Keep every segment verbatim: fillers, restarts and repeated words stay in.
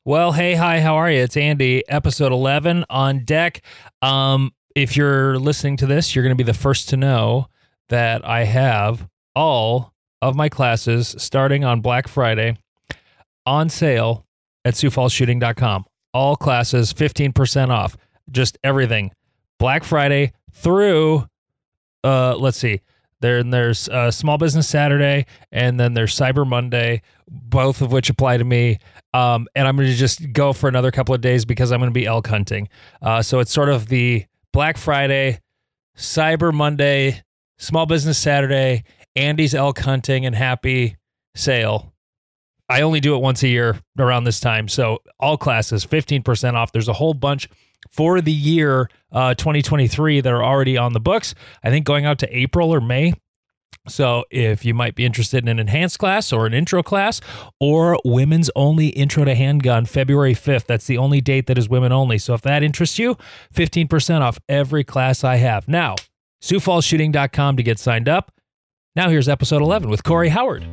Well, hey, hi, how are you? It's Andy, episode eleven on deck. Um, if you're listening to this, you're going to be the first to know that I have all of my classes starting on Black Friday on sale at Sioux Falls Shooting dot com. All classes, fifteen percent off. Just everything. Black Friday through, uh, let's see, there, there's uh, Small Business Saturday, and then there's Cyber Monday, both of which apply to me. Um, and I'm going to just go for another couple of days because I'm going to be elk hunting. Uh, so it's sort of the Black Friday, Cyber Monday, Small Business Saturday, Andy's elk hunting and happy sale. I only do it once a year around this time. So all classes, fifteen percent off. There's a whole bunch for the year uh, twenty twenty-three that are already on the books. I think going out to April or May. So if you might be interested in an enhanced class or an intro class or women's only intro to handgun, February fifth, that's the only date that is women only. So if that interests you, fifteen percent off every class I have. Now, Sioux Falls Shooting dot com to get signed up. Now here's episode eleven with Corey Howard.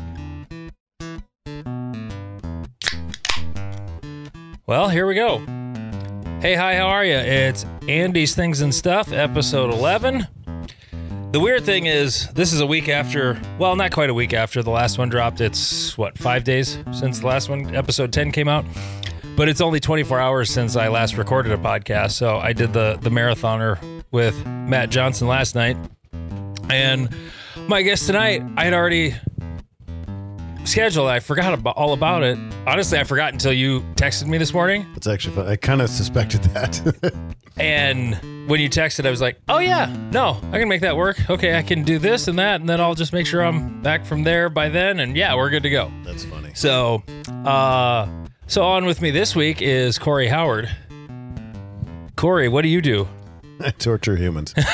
Well, here we go. Hey, hi, how are you? It's Andy's Things and Stuff, episode eleven. The weird thing is, this is a week after, well, not quite a week after the last one dropped. It's, what, five days since the last one, episode ten came out? But it's only twenty-four hours since I last recorded a podcast. So I did the, the marathoner with Matt Johnson last night. And my guest tonight, I had already scheduled. I forgot about, all about it. Honestly, I forgot until you texted me this morning. It's actually fun. I kind of suspected that. And when you texted, I was like, oh yeah, no, I can make that work. Okay, I can do this and that, and then I'll just make sure I'm back from there by then, and yeah, we're good to go. That's funny. So, uh, so on with me this week is Corey Howard. Corey, what do you do? I torture humans. No.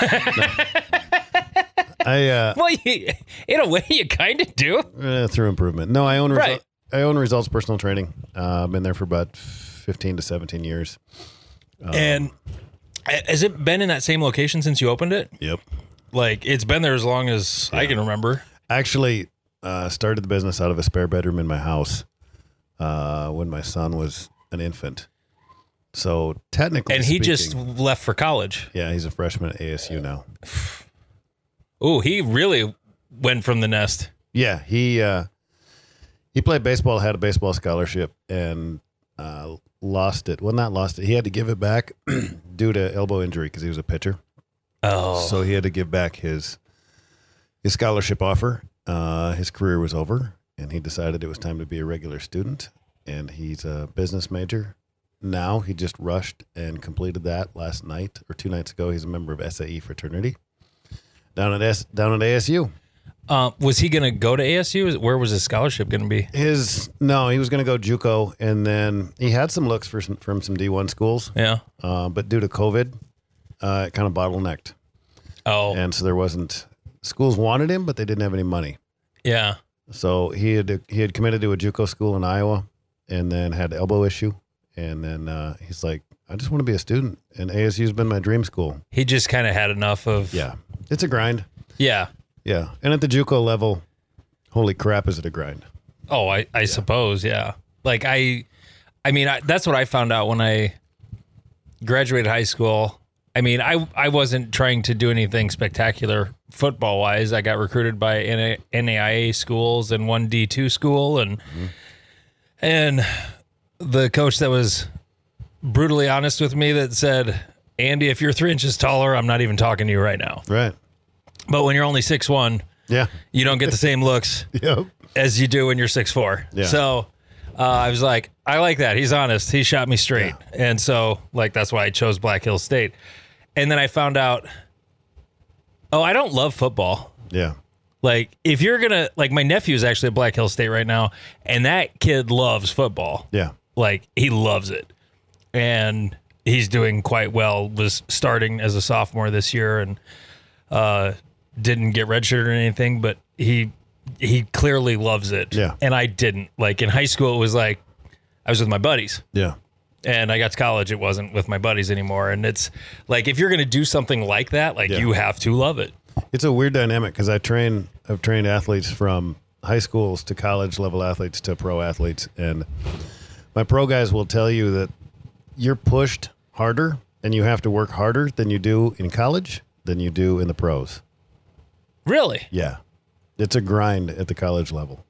I uh, Well, you, in a way, you kind of do. uh, through improvement. No, I own resu- Right. I own Results Personal Training. Uh, I've been there for about fifteen to seventeen years. Um, And has it been in that same location since you opened it? Yep. Like, it's been there as long as I can remember. Actually, uh, started the business out of a spare bedroom in my house uh, when my son was an infant. So technically, And he speaking, just left for college. yeah, he's a freshman at A S U now. Ooh, he really went from the nest. Yeah, he uh, he played baseball, had a baseball scholarship, and uh, lost it. Well, not lost it. He had to give it back due to elbow injury because he was a pitcher. Oh. So he had to give back his his scholarship offer. Uh, his career was over, and he decided it was time to be a regular student. And he's a business major now. He just rushed and completed that last night or two nights ago. He's a member of S A E fraternity down at S down at A S U. Uh, was he going to go to A S U? Where was his scholarship going to be? His no, he was going to go JUCO, and then he had some looks for some, from some D one schools. Yeah. Uh, but due to COVID, uh, it kind of bottlenecked, Oh, and so there wasn't schools wanted him, but they didn't have any money. yeah. So he had he had committed to a JUCO school in Iowa, and then had elbow issue, and then uh, he's like, I just want to be a student, and A S U's been my dream school. He just kind of had enough of. Yeah, it's a grind. Yeah. Yeah, and at the JUCO level, holy crap, is it a grind? Oh, I, I suppose. Yeah. Like I, I mean, I, that's what I found out when I graduated high school. I mean, I, I wasn't trying to do anything spectacular football wise. I got recruited by N A I A schools and one D two school. And, mm-hmm. and the coach that was brutally honest with me that said, Andy, if you're three inches taller, I'm not even talking to you right now. Right. But when you're only six one, Yeah. you don't get the same looks Yep. as you do when you're six four. Yeah. So uh, I was like, I like that. He's honest. He shot me straight. Yeah. And so, like, that's why I chose Black Hills State. And then I found out, oh, I don't love football. Yeah. Like, if you're going to, like, my nephew's actually at Black Hills State right now, and that kid loves football. Yeah. Like, he loves it. And he's doing quite well, was starting as a sophomore this year, and uh, didn't get redshirted or anything, but he he clearly loves it. Yeah. And I didn't. Like, in high school, it was like I was with my buddies. Yeah. And I got to college, it wasn't with my buddies anymore. And it's like, if you're going to do something like that, like, Yeah. you have to love it. It's a weird dynamic because I train, I've trained athletes from high schools to college level athletes to pro athletes. And My pro guys will tell you that you're pushed harder and you have to work harder than you do in college than you do in the pros. Really? Yeah. It's a grind at the college level.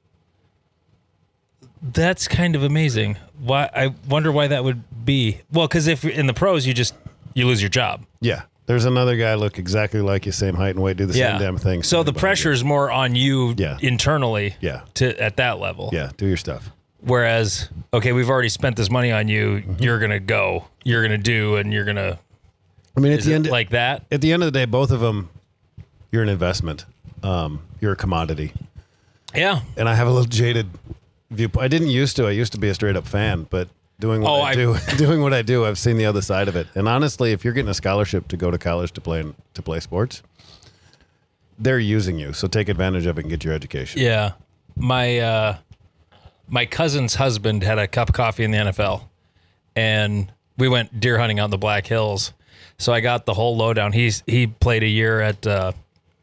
That's kind of amazing. Why? I wonder why that would be. Well, because if you're in the pros, you just you lose your job. Yeah. There's another guy look exactly like you, same height and weight, do the Yeah. same damn thing. So the pressure is more on you Yeah. internally. Yeah. To at that level. Yeah, do your stuff. Whereas, okay, we've already spent this money on you. Mm-hmm. You're gonna go. You're gonna do, and you're gonna. I mean, at Is the it end, like that? at the end of the day, both of them, you're an investment. Um, you're a commodity. Yeah. And I have a little jaded viewpoint. I didn't used to. I used to be a straight up fan, but doing what Oh, I, I- do, doing what I do, I've seen the other side of it. And honestly, if you're getting a scholarship to go to college to play to play sports, they're using you. So take advantage of it and get your education. Yeah. My uh, my cousin's husband had a cup of coffee in the N F L, and we went deer hunting out in the Black Hills. So I got the whole lowdown. He's he played a year at uh,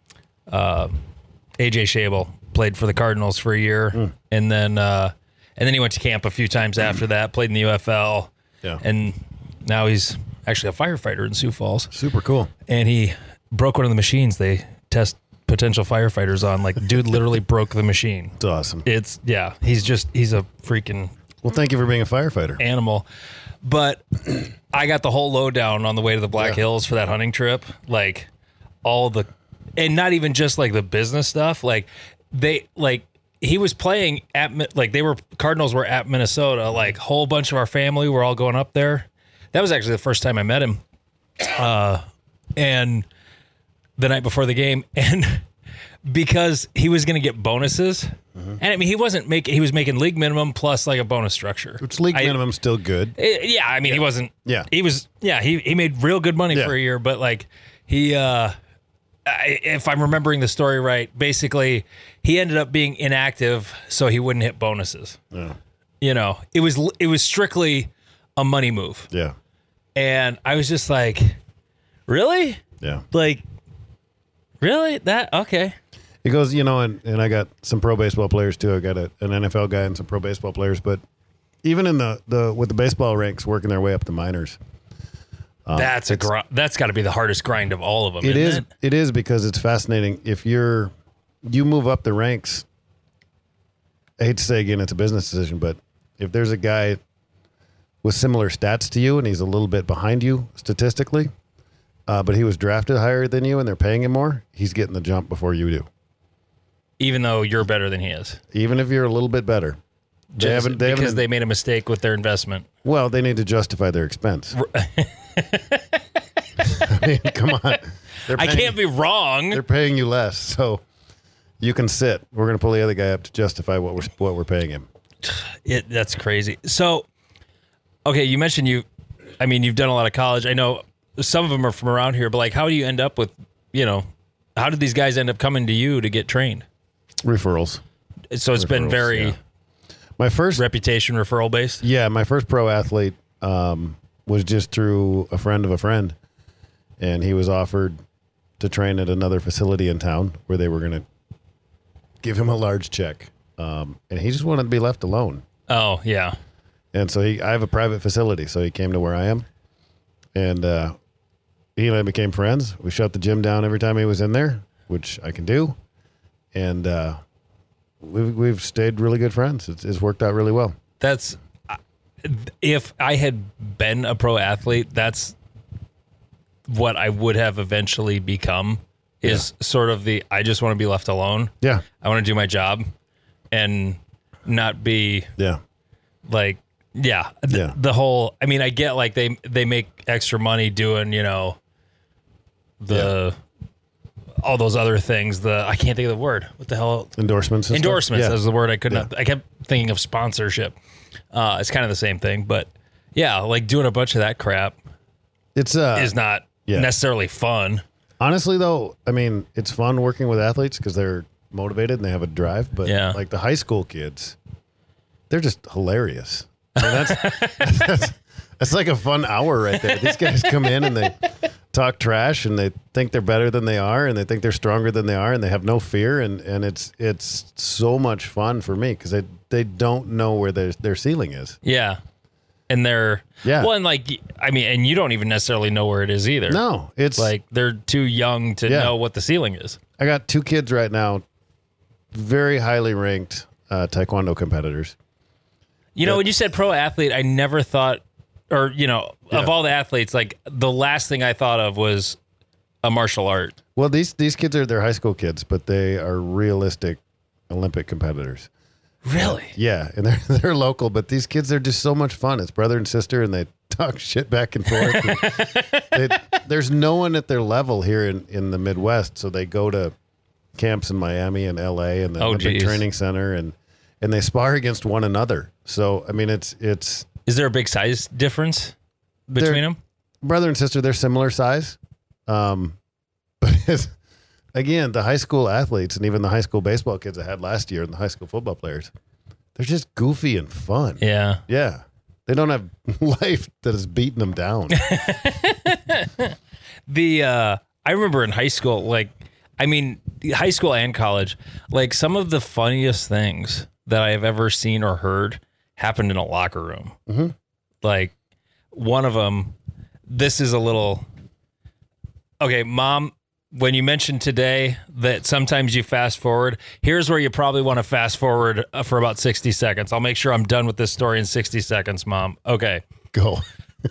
uh, A J Schabel, played for the Cardinals for a year, Mm. and then uh, and then he went to camp a few times after that. Played in the U F L, Yeah. and now he's actually a firefighter in Sioux Falls. Super cool. And he broke one of the machines they test potential firefighters on. Like, dude literally broke the machine. It's awesome. It's yeah. He's just he's a freaking Well, thank you for being a firefighter. animal. But I got the whole lowdown on the way to the Black Yeah. Hills for that hunting trip. Like all the, and not even just like the business stuff. Like they like he was playing at Mi- like they were Cardinals were at Minnesota. Like whole bunch of our family were all going up there. That was actually the first time I met him. Uh, and the night before the game, and because he was going to get bonuses. And I mean, he wasn't making, he was making league minimum plus like a bonus structure. Which league I- minimum's still good. Eh, yeah, I mean, he wasn't. Yeah. he was. Yeah, he he made real good money Yeah. for a year, but like he, uh I, if I'm remembering the story right, basically he ended up being inactive so he wouldn't hit bonuses. Yeah. You know, it was it was strictly a money move, Yeah. and I was just like, really, Yeah. like, really that okay. It goes, you know, and, and I got some pro baseball players too. I got a, an N F L guy and some pro baseball players, but even in the, the with the baseball ranks working their way up to minors, that's a gr- that's got to be the hardest grind of all of them. it isn't is It? it is because it's fascinating. If you're you move up the ranks, I hate to say again, it's a business decision, but if there's a guy with similar stats to you and he's a little bit behind you statistically, uh, but he was drafted higher than you and they're paying him more, he's getting the jump before you do. Even though you're better than he is, Even if you're a little bit better. They Just haven't, they because haven't, they made a mistake with their investment. well, they need to justify their expense. I mean, come on. They're I paying- can't be wrong. They're paying you less, so you can sit. We're going to pull the other guy up to justify what we're what we're paying him. It, that's crazy. So, okay, you mentioned you, I mean, you've done a lot of college. I know some of them are from around here, but like, how do you end up with, you know, how did these guys end up coming to you to get trained? Referrals. So it's been Referrals, very yeah. My first, reputation referral based. yeah, my first pro athlete um, was just through a friend of a friend, and he was offered to train at another facility in town where they were going to give him a large check, um, and he just wanted to be left alone. Oh, yeah. And so he, I have a private facility, so he came to where I am, and uh, he and I became friends. We shut the gym down every time he was in there, which I can do, and uh, we've we've stayed really good friends. It's, it's worked out really well. That's, if I had been a pro athlete, that's what I would have eventually become is sort of the, I just want to be left alone. Yeah, I want to do my job and not be yeah, like, yeah, th- Yeah. the whole, I mean, I get like they, they make extra money doing, you know, the, all those other things. The, I can't think of the word. What the hell? endorsements. And stuff. Endorsements Yeah. is the word I could not, I kept thinking of sponsorship. Uh, it's kind of the same thing, but yeah, like doing a bunch of that crap It's uh, is not yeah. necessarily fun. honestly though. I mean, it's fun working with athletes because they're motivated and they have a drive. But Yeah. like the high school kids, they're just hilarious. I mean, that's, that's that's like a fun hour right there. These guys come in and they talk trash and they think they're better than they are and they think they're stronger than they are and they have no fear and, and it's it's so much fun for me because they they don't know where their their ceiling is. Yeah. And they're, Yeah. well, and like, I mean, and you don't even necessarily know where it is either. No, it's Like, they're too young to Yeah. know what the ceiling is. I got two kids right now, very highly ranked uh, taekwondo competitors. You know, when you said pro athlete, I never thought, or, you know, Yeah. of all the athletes, like, the last thing I thought of was a martial art. Well, these these kids are they're high school kids, but they are realistic Olympic competitors. Really? Yeah, and they're they're local, but these kids are just so much fun. It's brother and sister, and they talk shit back and forth. And they, there's no one at their level here in, in the Midwest, so they go to camps in Miami and L A and the Oh, Olympic geez. Training Center, and and they spar against one another. So I mean, it's it's Is there a big size difference between They're- them? brother and sister. They're similar size, um, but it's, again, the high school athletes and even the high school baseball kids I had last year and the high school football players, they're just goofy and fun. Yeah. Yeah. They don't have life that is beating them down. The, uh, I remember in high school, like, I mean, high school and college, like, some of the funniest things that I have ever seen or heard happened in a locker room. Mm-hmm. Like, one of them, this is a little, okay, Mom, when you mentioned today that sometimes you fast forward, here's where you probably want to fast forward uh, for about sixty seconds. I'll make sure I'm done with this story in sixty seconds, Mom. Okay. Go.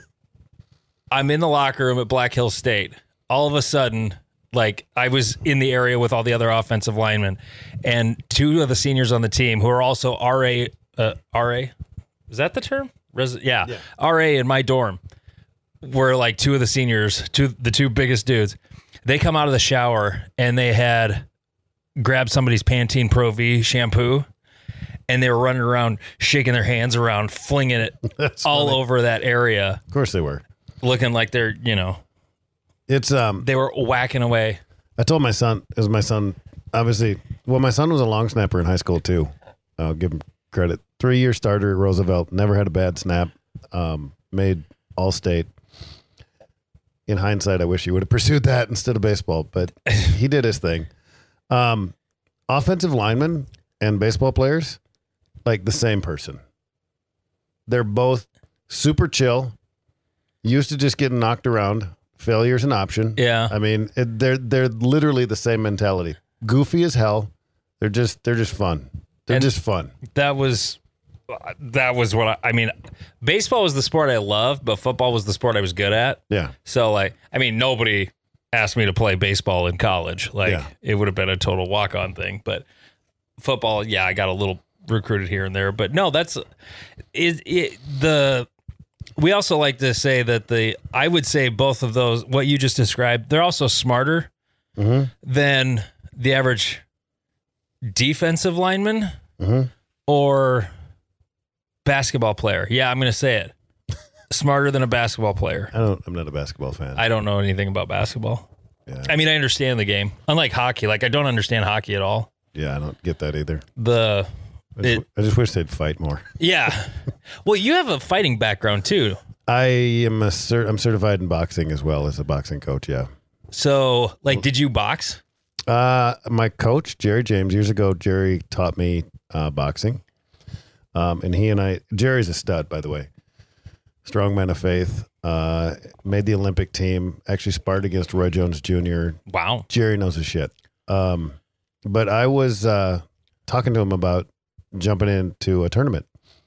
I'm in the locker room at Black Hills State. All of a sudden, like, I was in the area with all the other offensive linemen, and two of the seniors on the team who are also R A, uh, R A, is that the term? Res- yeah. Yeah. R A in my dorm were like two of the seniors, two the two biggest dudes. They come out of the shower and they had grabbed somebody's Pantene Pro V shampoo, and they were running around, shaking their hands around, flinging it That's all funny. over that area, Of course they were. looking like they're, you know, It's um they were whacking away. I told my son, as my son obviously well, my son was a long snapper in high school too. I'll give him credit. Three year starter at Roosevelt, never had a bad snap. Um, made all state. In hindsight, I wish he would have pursued that instead of baseball, but he did his thing. Um, offensive linemen and baseball players, like the same person. They're both super chill, used to just getting knocked around. Failure's an option. Yeah. I mean, it, they're they're literally the same mentality. Goofy as hell. They're just they're just fun. They're And- just fun. That was that was what I, I mean, baseball was the sport I loved, but football was the sport I was good at. Yeah. So, like, I mean, nobody asked me to play baseball in college. Like, Yeah. it would have been a total walk-on thing. But football, yeah, I got a little recruited here and there. But no, that's it, it. The we also like to say that the I would say both of those, what you just described, they're also smarter Mm-hmm. than the average defensive lineman Mm-hmm. or basketball player. Yeah, I'm going to say it. Smarter than a basketball player. I don't. I'm not a basketball fan. I don't know anything about basketball. yeah. I mean, I understand the game. Unlike hockey, like I don't understand hockey at all. yeah. I don't get that either. The I just, It- I just wish they'd fight more. yeah. Well, you have a fighting background too. I am a cert, I'm certified in boxing as well as a boxing coach. Yeah. So, like, did you box? Uh, my coach, Jerry James, years ago, Jerry taught me uh, boxing. Um, and he and I, Jerry's a stud, by the way. Strong man of faith. Uh, made the Olympic team. Actually sparred against Roy Jones Junior Wow. Jerry knows his shit. Um, but I was uh, talking to him about jumping into a tournament.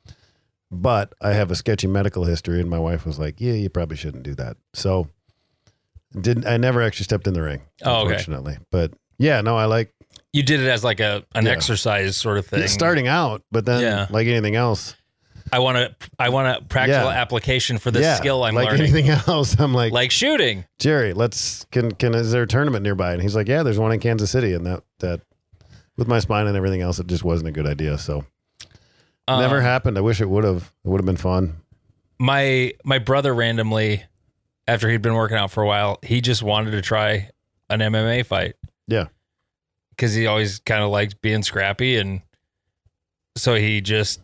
But I have a sketchy medical history, and my wife was like, "Yeah, you probably shouldn't do that." So didn't I never actually stepped in the ring, Oh, okay. unfortunately. But yeah, no, I like You did it as like a an Yeah. exercise sort of thing. starting out, but then Yeah. like anything else, I want to. I want a practical Yeah. application for this yeah, skill I'm like learning. anything else, I'm like, Like shooting. Jerry, let's can can is there a tournament nearby? And he's like, yeah, there's one in Kansas City, and that that with my spine and everything else, it just wasn't a good idea. So never Um, happened. I wish it would have. It would have been fun. my my brother randomly, after he'd been working out for a while, he just wanted to try an M M A fight Yeah, because he always kind of liked being scrappy, and so he just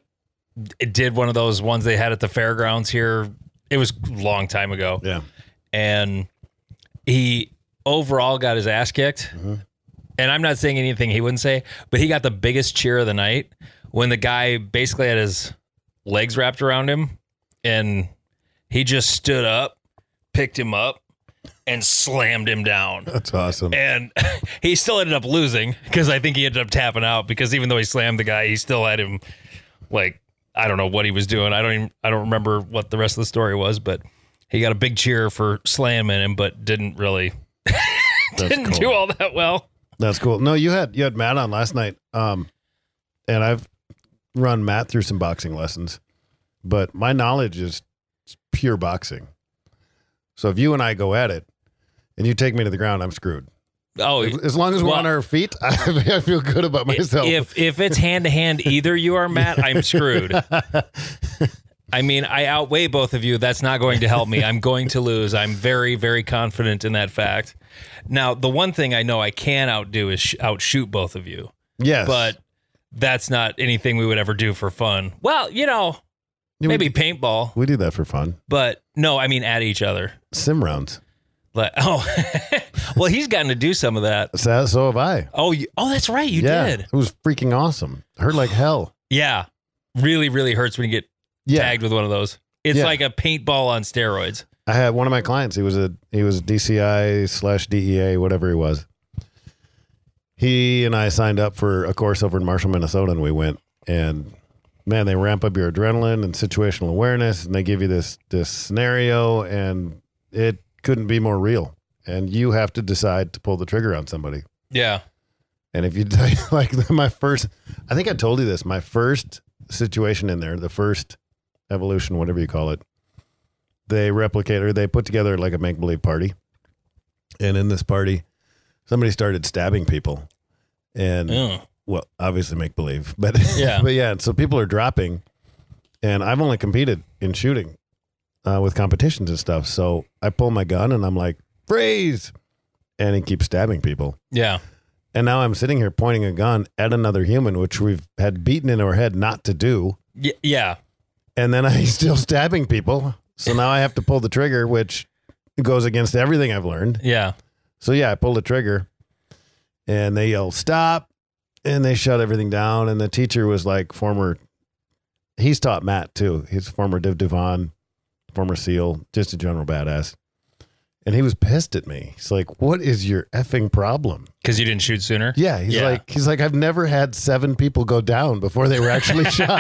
did one of those ones they had at the fairgrounds here. It was a long time ago, yeah, and he overall got his ass kicked. Mhm. And I'm not saying anything he wouldn't say, but he got the biggest cheer of the night when the guy basically had his legs wrapped around him and he just stood up, picked him up, and slammed him down. That's awesome. And he still ended up losing because I think he ended up tapping out because even though he slammed the guy, he still had him like, I don't know what he was doing. I don't even, I don't remember what the rest of the story was, but he got a big cheer for slamming him, but didn't really, didn't cool. do all that well. That's cool. No, you had, you had Matt on last night. Um, and I've run Matt through some boxing lessons, but my knowledge is pure boxing. So if you and I go at it and you take me to the ground, I'm screwed. Oh, as long as we're well, on our feet, I, I feel good about myself. If if it's hand to hand, either you are Matt, I'm screwed. I mean, I outweigh both of you. That's not going to help me. I'm going to lose. I'm very, very confident in that fact. Now, the one thing I know I can outdo is sh- outshoot both of you. Yes, but that's not anything we would ever do for fun. Well, you know, yeah, maybe we, paintball. We do that for fun. But no, I mean at each other. Sim rounds. Like, oh, well, he's gotten to do some of that. So, so have I. Oh, you, oh, that's right. You yeah, did. It was freaking awesome. Hurt like hell. Yeah. Really, really hurts when you get yeah. tagged with one of those. It's yeah. like a paintball on steroids. I had one of my clients. He was a he was a D C I slash D E A, whatever he was. He and I signed up for a course over in Marshall, Minnesota, and we went. And man, they ramp up your adrenaline and situational awareness, and they give you this this scenario, and it couldn't be more real. And you have to decide to pull the trigger on somebody. Yeah. And if you like my first, I think I told you this, my first situation in there, the first evolution, whatever you call it, they replicate or they put together like a make-believe party. And in this party, somebody started stabbing people. And mm. well, obviously make believe, but yeah, but yeah. So people are dropping, and I've only competed in shooting uh, with competitions and stuff. So I pull my gun and I'm like, freeze. And he keeps stabbing people. Yeah. And now I'm sitting here pointing a gun at another human, which we've had beaten in our head not to do. Y- yeah. And then he's still stabbing people. So now I have to pull the trigger, which goes against everything I've learned. Yeah. So yeah, I pull the trigger and they yell, stop. And they shut everything down. And the teacher was like former, he's taught Matt too. He's former Div Devon, former SEAL, just a general badass. And he was pissed at me. He's like, what is your effing problem? Because you didn't shoot sooner? Yeah. He's yeah. like, he's like, I've never had seven people go down before they were actually shot.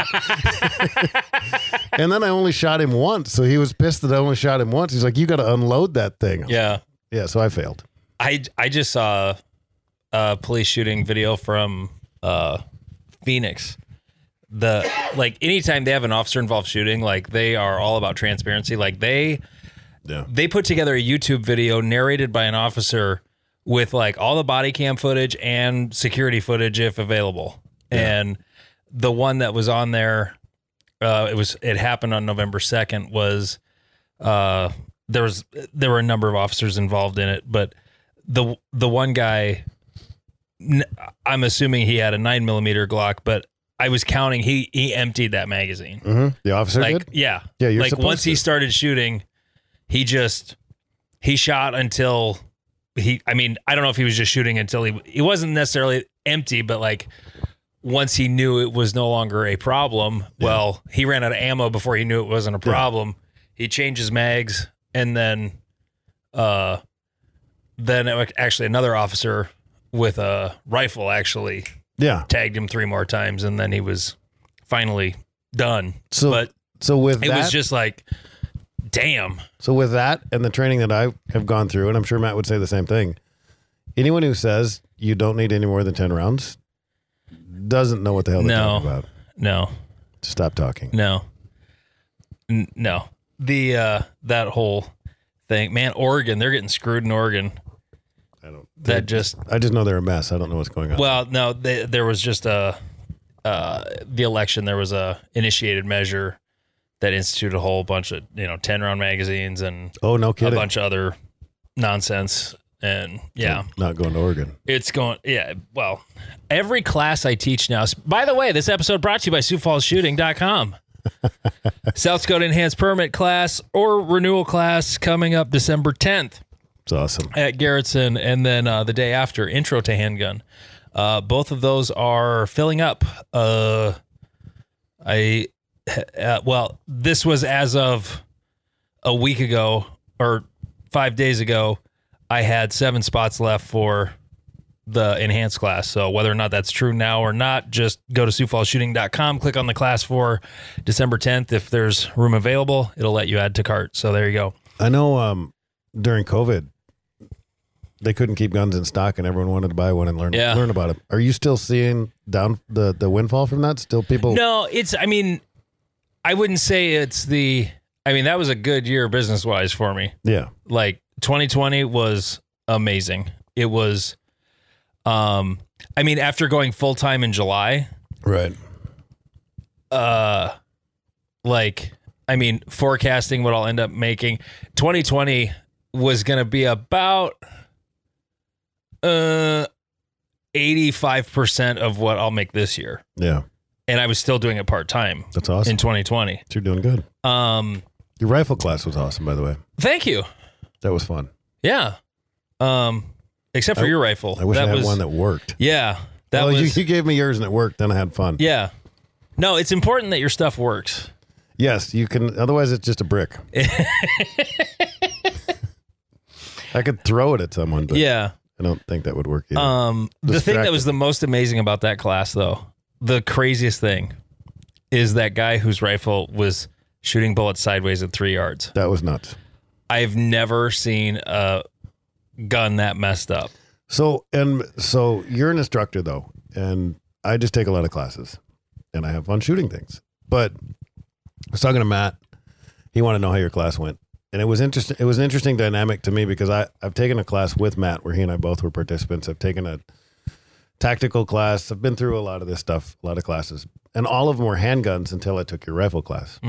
And then I only shot him once. So he was pissed that I only shot him once. He's like, you got to unload that thing. Yeah. Yeah. So I failed. I, I just saw a police shooting video from uh, Phoenix. The like anytime they have an officer involved shooting, like they are all about transparency. Like they... Yeah. They put together a YouTube video narrated by an officer with like all the body cam footage and security footage if available. Yeah. And the one that was on there, uh, it was it happened on November second. Was uh, there was there were a number of officers involved in it, but the the one guy, I'm assuming he had a nine millimeter Glock, but I was counting he he emptied that magazine. Mm-hmm. The officer like, did? Yeah, yeah. You're like once to. he started shooting. He just, he shot until he, I mean, I don't know if he was just shooting until he, he wasn't necessarily empty, but like once he knew it was no longer a problem, yeah. well, he ran out of ammo before he knew it wasn't a problem. Yeah. He changed his mags and then, uh, then it, actually another officer with a rifle actually yeah. tagged him three more times and then he was finally done. So, but so with it that, was just like, damn. So with that and the training that I have gone through, and I'm sure Matt would say the same thing, anyone who says you don't need any more than ten rounds doesn't know what the hell they're no, talking about. No. Stop talking. No. N- no. The, uh, that whole thing, man, Oregon, they're getting screwed in Oregon. I don't, that just, I just know they're a mess. I don't know what's going on. Well, no, they, there was just a, uh, the election, there was a initiated measure that instituted a whole bunch of, you know, ten round magazines and oh, no kidding. a bunch of other nonsense. And yeah, so not going to Oregon. It's going. Yeah. Well, every class I teach now, by the way, this episode brought to you by Sioux Falls Shooting dot com. South Dakota Enhanced Permit class or renewal class coming up December tenth. It's awesome. At Garrettson. And then uh, the day after, Intro to Handgun. Uh, both of those are filling up. Uh, I uh, well, this was as of a week ago or five days ago. I had seven spots left for the enhanced class. So whether or not that's true now or not, just go to sioux falls shooting dot com, click on the class for December tenth. If there's room available, it'll let you add to cart. So there you go. I know um, during COVID, they couldn't keep guns in stock and everyone wanted to buy one and learn Yeah. learn about it. Are you still seeing down the, the windfall from that? Still people? No, it's, I mean, I wouldn't say it's the, I mean, that was a good year business wise for me. Yeah. Like twenty twenty was amazing. It was, um, I mean, after going full time in July, Right. uh, like, I mean, forecasting what I'll end up making, twenty twenty was going to be about, uh, eighty-five percent of what I'll make this year. Yeah. And I was still doing it part time That's awesome. in twenty twenty. You're doing good. Um, Your rifle class was awesome, by the way. thank you. That was fun. Yeah. Um, except for I- your rifle. I wish that I had was, one that worked. Yeah. That well, was, you, you gave me yours and it worked. Then I had fun. yeah. No, it's important that your stuff works. Yes, you can. Otherwise, it's just a brick. I could throw it at someone, but Yeah. I don't think that would work either. Um, the thing that Distracted. was the most amazing about that class, though, the craziest thing is that guy whose rifle was shooting bullets sideways at three yards. that was nuts. I've never seen a gun that messed up. So, and so you're an instructor though, and I just take a lot of classes and I have fun shooting things. But I was talking to Matt. He wanted to know how your class went. And it was interesting. It was an interesting dynamic to me because I, I've taken a class with Matt where he and I both were participants. I've taken a tactical class. I've been through a lot of this stuff, a lot of classes, and all of them were handguns until I took your rifle class.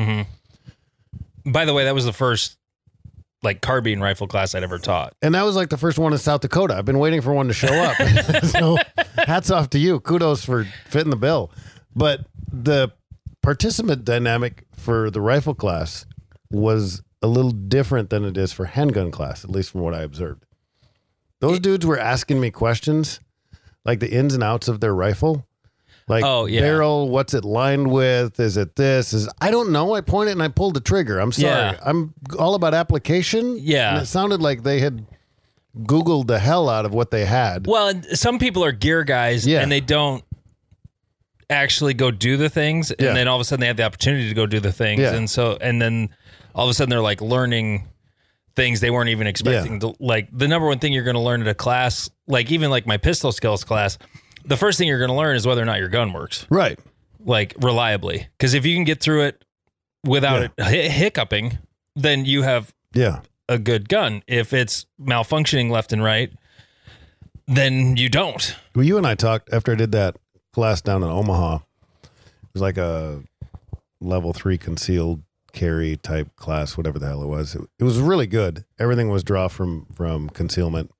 Mm-hmm. By the way, that was the first like carbine rifle class I'd ever taught. And that was like the first one in South Dakota. I've been waiting for one to show up. So hats off to you. Kudos for fitting the bill. But the participant dynamic for the rifle class was a little different than it is for handgun class, at least from what I observed. Those dudes were asking me questions like the ins and outs of their rifle. Like Oh, yeah. barrel, what's it lined with? Is it this? Is I don't know. I pointed and I pulled the trigger. I'm sorry. Yeah. I'm all about application. Yeah. And it sounded like they had Googled the hell out of what they had. Well, and some people are gear guys Yeah. and they don't actually go do the things. And Yeah. then all of a sudden they have the opportunity to go do the things. Yeah. And so, and then all of a sudden they're like learning things they weren't even expecting. Yeah. To, like the number one thing you're going to learn at a class, like even like my pistol skills class, the first thing you're going to learn is whether or not your gun works, Right. like reliably. Because if you can get through it without it hi- hiccuping, then you have Yeah. a good gun. If it's malfunctioning left and right, then you don't. Well, you and I talked after I did that class down in Omaha. It was like a level three concealed carry type class, whatever the hell it was. It, it was really good. Everything was draw from from concealment.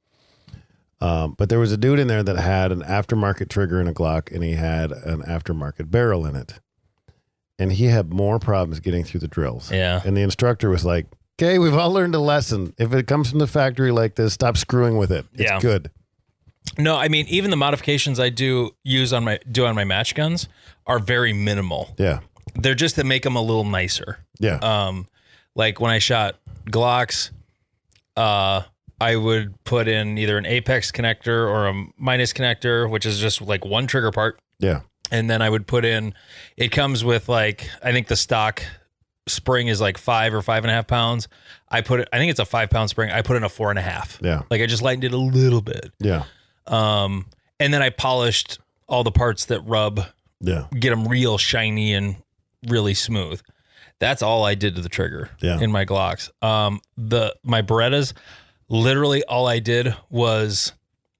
Um, but there was a dude in there that had an aftermarket trigger and a Glock, and he had an aftermarket barrel in it. And he had more problems getting through the drills. Yeah. And the instructor was like, okay, we've all learned a lesson. If it comes from the factory like this, stop screwing with it. It's Yeah. good. No, I mean, even the modifications I do use on my do on my match guns are very minimal. Yeah. They're just to make them a little nicer. Yeah. Um, like when I shot Glocks, uh, I would put in either an apex connector or a minus connector, which is just like one trigger part. yeah. And then I would put in, it comes with like, I think the stock spring is like five or five and a half pounds. I put it, I think it's a five pound spring. I put in a four and a half. Yeah. Like I just lightened it a little bit. Yeah. Um, and then I polished all the parts that rub, Yeah. get them real shiny and really smooth. That's all I did to the trigger Yeah. in my Glocks. Um, the, my Berettas, literally all I did was,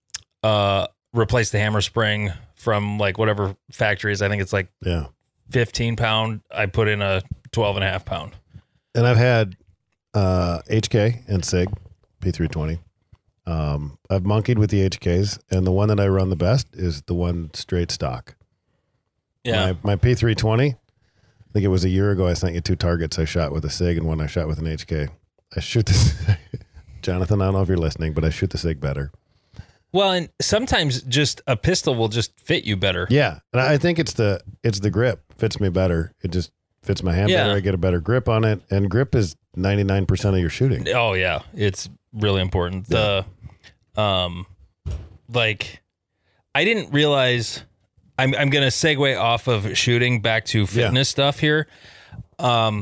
uh, replace the hammer spring from like whatever factories. I think it's like Yeah. fifteen pound. I put in a twelve and a half pound. And I've had uh, H K and SIG P three twenty. Um, I've monkeyed with the H Ks, and the one that I run the best is the one straight stock. Yeah. My, my P three twenty, I think it was a year ago, I sent you two targets I shot with a SIG and one I shot with an H K. I shoot this, Jonathan, I don't know if you're listening, but I shoot the SIG better. Well, and sometimes just a pistol will just fit you better. Yeah, and I think it's the it's the grip fits me better. It just fits my hand Yeah. better. I get a better grip on it, and grip is ninety-nine percent of your shooting. Oh yeah, it's really important. The, um, like, I didn't realize. I'm I'm gonna segue off of shooting back to fitness yeah. stuff here. Um,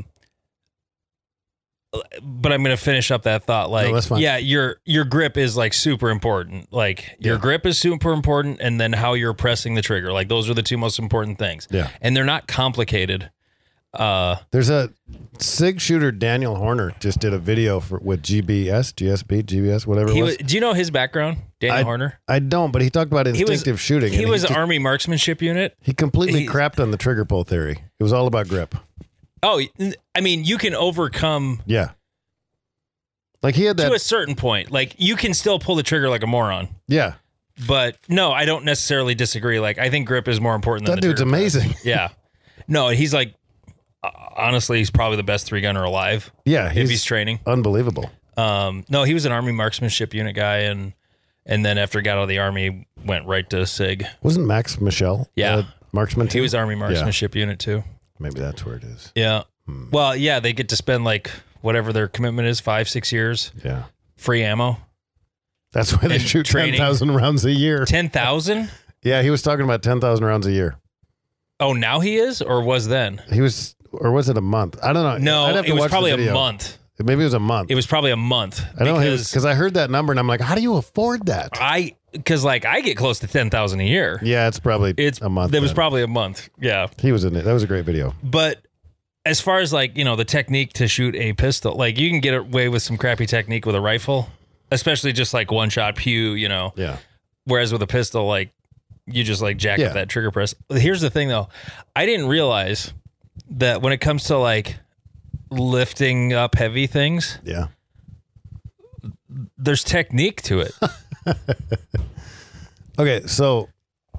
but I'm gonna finish up that thought. Like, no, yeah, your your grip is like super important. Like your yeah. grip is super important, and then how you're pressing the trigger. Like those are the two most important things. Yeah, and they're not complicated. Uh, There's a SIG shooter, Daniel Horner, just did a video for with G B S, G S B, G B S, whatever it was. was. Do you know his background, Daniel I, Horner? I don't, but he talked about instinctive he was, shooting. He was an Army marksmanship unit. He completely he, crapped on the trigger pull theory. It was all about grip. Oh, I mean, you can overcome. Yeah. Like he had that. To a certain point. Like you can still pull the trigger like a moron. Yeah. But no, I don't necessarily disagree. Like I think grip is more important than that the dude's amazing. Press. Yeah. No, he's like, honestly, he's probably the best three gunner alive. Yeah, he's if he's training, unbelievable. Um, no, he was an Army marksmanship unit guy, and and then after he got out of the Army, went right to SIG. Wasn't Max Michel? Yeah, uh, marksman. Too? He was Army marksmanship yeah. unit too. Maybe that's where it is. Yeah. Hmm. Well, yeah, they get to spend like whatever their commitment is, five, six years. Yeah. Free ammo. That's why they shoot ten thousand rounds a year. Ten thousand? Yeah, he was talking about ten thousand rounds a year. Oh, now he is, or was then? He was. Or was it a month? I don't know. No, it was probably a month. Maybe it was a month. It was probably a month. I know because I heard that number and I'm like, how do you afford that? I because like I get close to ten thousand a year. Yeah, it's probably it's a month. It was then. probably a month. Yeah, he was in it. That was a great video. But as far as like you know the technique to shoot a pistol, like you can get away with some crappy technique with a rifle, especially just like one shot pew. You know. Yeah. Whereas with a pistol, like you just like jack yeah. up that trigger press. Here's the thing though, I didn't realize that when it comes to like lifting up heavy things, yeah, there's technique to it. Okay, so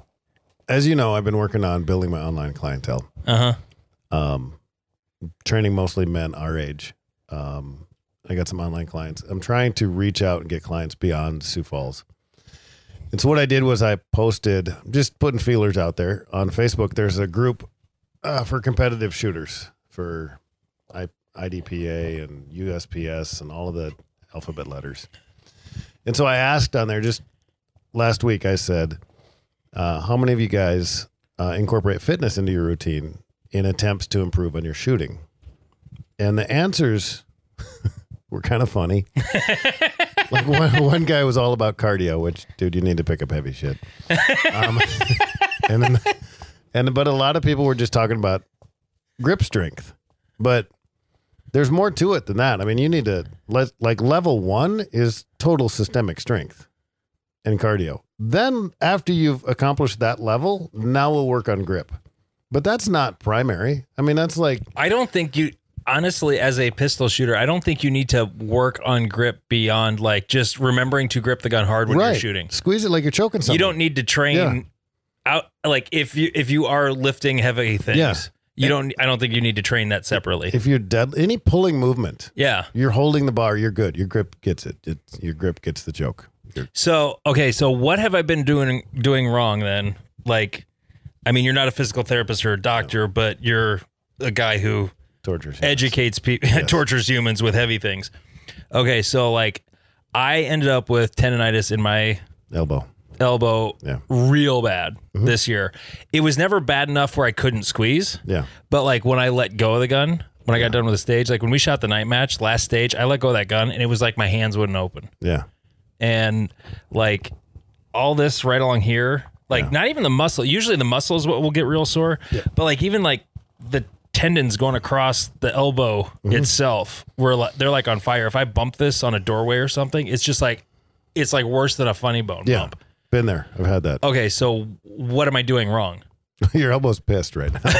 as you know, I've been working on building my online clientele. Uh huh. Um, training mostly men our age. Um, I got some online clients. I'm trying to reach out and get clients beyond Sioux Falls. And so what I did was I posted, just putting feelers out there on Facebook. There's a group uh, for competitive shooters for I, IDPA and U S P S and all of the alphabet letters. And so I asked on there just last week, I said, uh, how many of you guys uh, incorporate fitness into your routine in attempts to improve on your shooting? And the answers were kind of funny. Like one, one guy was all about cardio, which, dude, you need to pick up heavy shit. Um, and then, and but a lot of people were just talking about grip strength. But there's more to it than that. I mean, you need to let like level one is total systemic strength and cardio. Then after you've accomplished that level, now we'll work on grip. But that's not primary. I mean, that's like I don't think you. Honestly, as a pistol shooter, I don't think you need to work on grip beyond like just remembering to grip the gun hard when right. you're shooting. Squeeze it like you're choking something. You don't need to train yeah. out like if you if you are lifting heavy things. Yeah. You don't. I don't think you need to train that separately. If you're dead, any pulling movement, yeah, you're holding the bar. You're good. Your grip gets it. It's, your grip gets the joke. You're, so okay, so what have I been doing doing wrong then? Like, I mean, you're not a physical therapist or a doctor, no. but you're a guy who tortures, educates people, yes. tortures humans with heavy things. Okay, so like, I ended up with tendonitis in my elbow. elbow yeah. real bad mm-hmm. this year. It was never bad enough where I couldn't squeeze. Yeah. But like when I let go of the gun, when I got done with the stage, like when we shot the night match last stage, I let go of that gun and it was like my hands wouldn't open. Yeah. And like all this right along here, like yeah. not even the muscle. Usually the muscle is what will get real sore. Yeah. But like even like the tendons going across the elbow mm-hmm. itself, were like, they're like on fire. If I bump this on a doorway or something, it's just like, it's like worse than a funny bone yeah. bump. Been there. I've had that. Okay, so what am I doing wrong? Your elbow's pissed right now.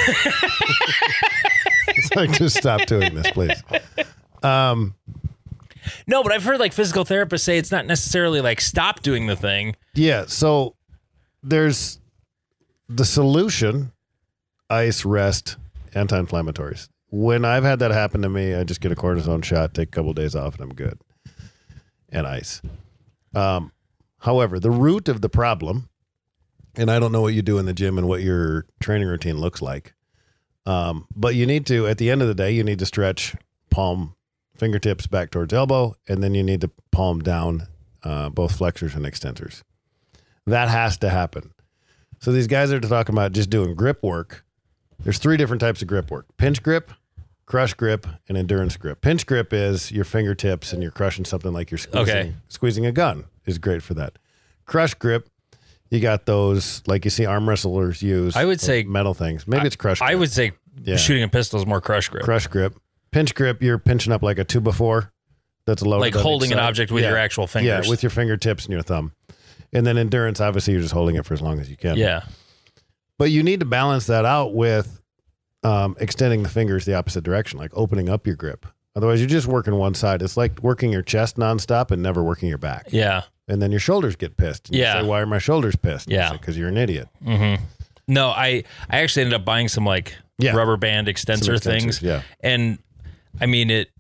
It's like, just stop doing this, please. Um, no, but I've heard like physical therapists say it's not necessarily like stop doing the thing. Yeah, so there's the solution, ice, rest, anti-inflammatories. When I've had that happen to me, I just get a cortisone shot, take a couple of days off, and I'm good. And ice. Um, However, the root of the problem, and I don't know what you do in the gym and what your training routine looks like, Um, but you need to, at the end of the day, you need to stretch palm, fingertips back towards elbow, and then you need to palm down uh, both flexors and extensors. That has to happen. So these guys are talking about just doing grip work. There's three different types of grip work: pinch grip, crush grip, and endurance grip. Pinch grip is your fingertips and you're crushing something like you're squeezing, Okay. squeezing a gun is great for that. Crush grip, you got those like you see arm wrestlers use. I would say metal things. Maybe it's crush grip. I would say Yeah. shooting a pistol is more crush grip. Crush grip. Pinch grip, you're pinching up like a two before. That's loaded. Like on holding each an side. object with Yeah. your actual fingers. Yeah, with your fingertips and your thumb. And then endurance, obviously, you're just holding it for as long as you can. Yeah. But you need to balance that out with um, extending the fingers the opposite direction, like opening up your grip. Otherwise, you're just working one side. It's like working your chest nonstop and never working your back. Yeah. And then your shoulders get pissed. And Yeah. You say, why are my shoulders pissed? Yeah. Because you're an idiot. Mm-hmm. No, I, I actually ended up buying some like Yeah. rubber band extensor Some extensors, things. yeah. And I mean, it,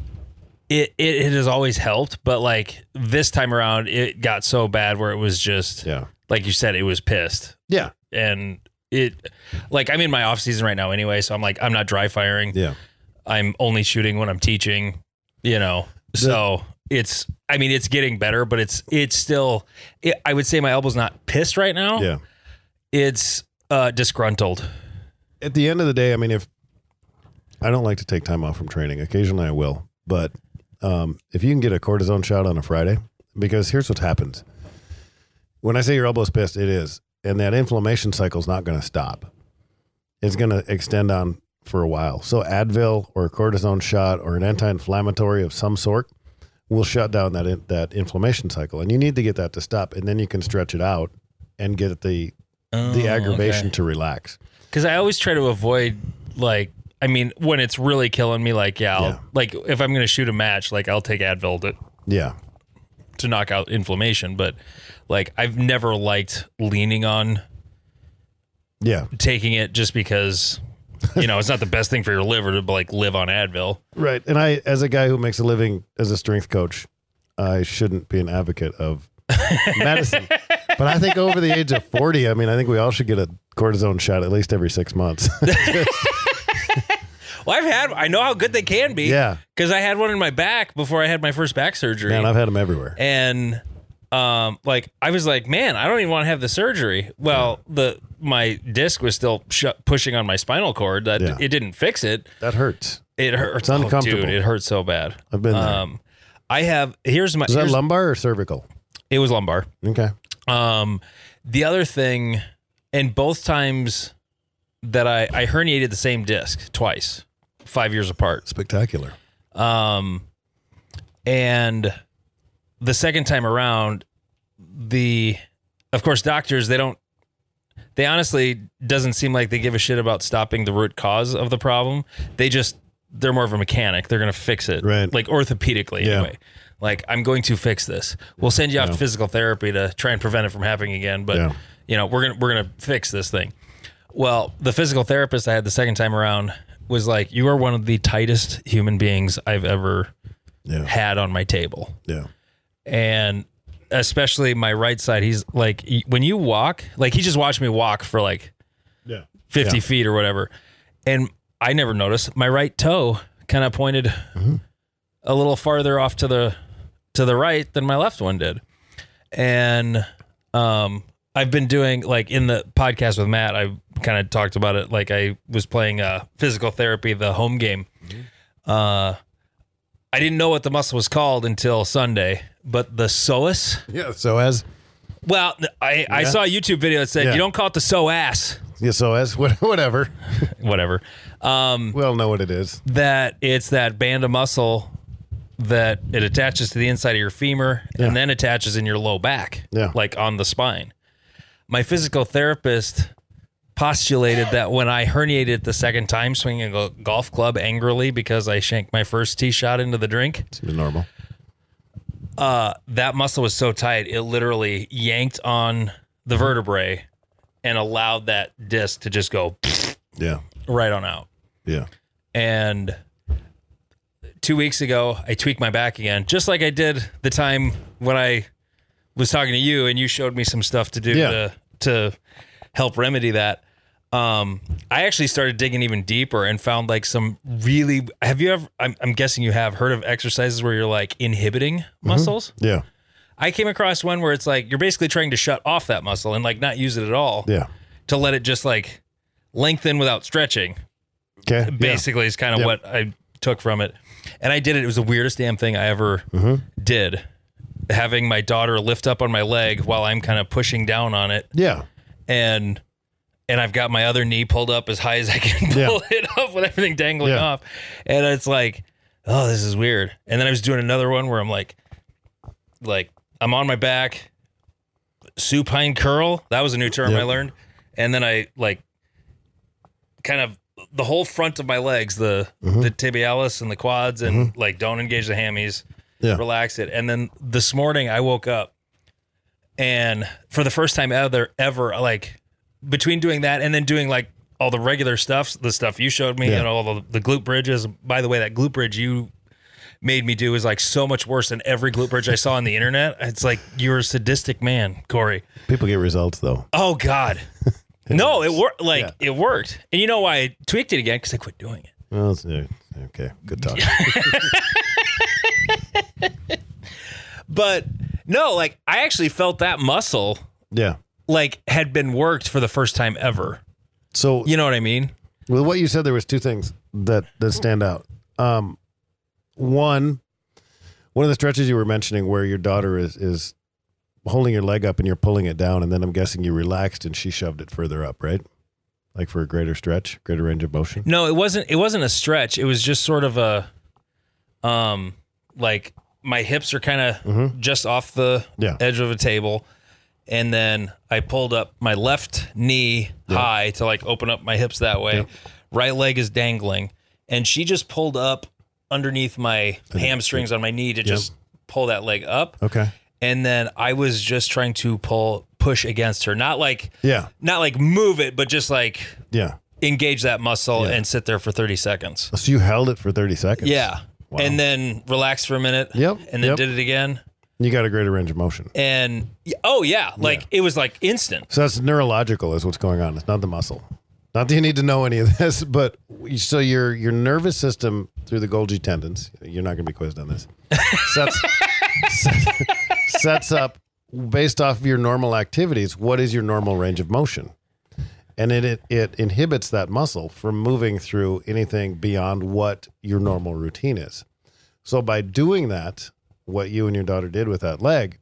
it, it, it has always helped, but like this time around, it got so bad where it was just, Yeah. like you said, it was pissed. Yeah. And it, like, I'm in my off season right now anyway. So I'm like, I'm not dry firing. Yeah. I'm only shooting when I'm teaching, you know, so it's, I mean, it's getting better, but it's, it's still, it, I would say my elbow's not pissed right now. Yeah. It's uh, disgruntled. At the end of the day, I mean, if I don't like to take time off from training, occasionally I will, but um, if you can get a cortisone shot on a Friday, because here's what happens. When I say your elbow's pissed, it is. And that inflammation cycle is not going to stop. It's going to extend on for a while. So Advil or a cortisone shot or an anti-inflammatory of some sort will shut down that in, that inflammation cycle. And you need to get that to stop. And then you can stretch it out and get the Oh, the aggravation okay. to relax. Because I always try to avoid, like, I mean, when it's really killing me, like, yeah, I'll, Yeah. like, if I'm going to shoot a match, like, I'll take Advil to, Yeah. to knock out inflammation. But, like, I've never liked leaning on Yeah. taking it just because, you know, it's not the best thing for your liver to, like, live on Advil. Right. And I, as a guy who makes a living as a strength coach, I shouldn't be an advocate of medicine. But I think over the age of forty, I mean, I think we all should get a cortisone shot at least every six months. Well, I've had, I know how good they can be. Yeah. Because I had one in my back before I had my first back surgery. Man, I've had them everywhere. And um, like I was like, man, I don't even want to have the surgery. Well, the my disc was still sh- pushing on my spinal cord. That Yeah. it didn't fix it. That hurts. It hurts. It's uncomfortable. Oh, dude, it hurts so bad. I've been there. Um, I have. Here's my. Is that here's- lumbar or cervical? It was lumbar. Okay. Um, the other thing, and both times that I I herniated the same disc twice, five years apart. Spectacular. Um, and the second time around, the, of course, doctors, they don't, they honestly doesn't seem like they give a shit about stopping the root cause of the problem. They just, they're more of a mechanic. They're going to fix it. Right. Like orthopedically Yeah. anyway. Like, I'm going to fix this. We'll send you off Yeah. to physical therapy to try and prevent it from happening again. But, Yeah. you know, we're going to, we're going to fix this thing. Well, the physical therapist I had the second time around was like, you are one of the tightest human beings I've ever Yeah. had on my table. Yeah. And especially my right side, he's like, y- when you walk, like he just watched me walk for like Yeah. fifty Yeah. feet or whatever. And I never noticed my right toe kind of pointed Mm-hmm. a little farther off to the, to the right than my left one did. And, um, I've been doing like in the podcast with Matt, I kind of talked about it. Like I was playing uh physical therapy, the home game. Mm-hmm. Uh, I didn't know what the muscle was called until Sunday, but the psoas. Yeah. So as Well, I, I Yeah. saw a YouTube video that said, Yeah. you don't call it the psoas, yeah. So as whatever. whatever. Um, We all know what it is. that it's that band of muscle that it attaches to the inside of your femur Yeah. and then attaches in your low back, Yeah. like on the spine. My physical therapist postulated that when I herniated the second time swinging a golf club angrily because I shanked my first tee shot into the drink, Seems normal. uh, that muscle was so tight, it literally yanked on the vertebrae and allowed that disc to just go Yeah. right on out. Yeah. And two weeks ago, I tweaked my back again, just like I did the time when I was talking to you and you showed me some stuff to do Yeah. to, to help remedy that. Um, I actually started digging even deeper and found like some really, have you ever, I'm, I'm guessing you have heard of exercises where you're like inhibiting muscles. Mm-hmm. Yeah. I came across one where it's like, you're basically trying to shut off that muscle and like not use it at all. Yeah. To let it just like lengthen without stretching. Okay. Basically yeah. is kind of yep. what I took from it. And I did it. It was the weirdest damn thing I ever mm-hmm. did. Having my daughter lift up on my leg while I'm kind of pushing down on it. Yeah. And and I've got my other knee pulled up as high as I can pull yeah. it up with everything dangling yeah. off. And it's like, oh, this is weird. And then I was doing another one where I'm like, like I'm on my back, supine curl. That was a new term yep. I learned. And then I like kind of the whole front of my legs, the mm-hmm. the tibialis and the quads, and mm-hmm. like don't engage the hammies, yeah. relax it. And then this morning I woke up and for the first time ever, ever, like between doing that and then doing like all the regular stuff, the stuff you showed me yeah. and all the, the glute bridges. By the way, that glute bridge you made me do is like so much worse than every glute bridge I saw on the internet. It's like you're a sadistic man, Corey. People get results though. Oh God. it no, works. it worked. Like yeah. it worked. And you know why I tweaked it again? Because I quit doing it. Well, it's, okay. Good talk. But no, like I actually felt that muscle. Yeah. Like had been worked for the first time ever. So you know what I mean? With what you said, there was two things that, that stand out. Um, one, one of the stretches you were mentioning where your daughter is, is holding your leg up and you're pulling it down. And then I'm guessing you relaxed and she shoved it further up, right? Like for a greater stretch, greater range of motion. No, it wasn't, it wasn't a stretch. It was just sort of a, um, like my hips are kind of mm-hmm. just off the yeah. edge of a table. And then I pulled up my left knee yeah. high to like open up my hips that way. Yeah. Right leg is dangling. And she just pulled up underneath my hamstrings on my knee to just yep. pull that leg up. Okay. And then I was just trying to pull, push against her. Not like, yeah, not like move it, but just like yeah, engage that muscle yeah. and sit there for thirty seconds. So you held it for thirty seconds? Yeah. Wow. And then relax for a minute. Yep. And then yep. did it again. You got a greater range of motion. And oh yeah, like yeah. it was like instant. So that's neurological is what's going on. It's not the muscle. Not that you need to know any of this, but so your your nervous system through the Golgi tendons, you're not going to be quizzed on this, sets, sets, sets up based off of your normal activities. What is your normal range of motion? And it, it it inhibits that muscle from moving through anything beyond what your normal routine is. So by doing that, what you and your daughter did with that leg,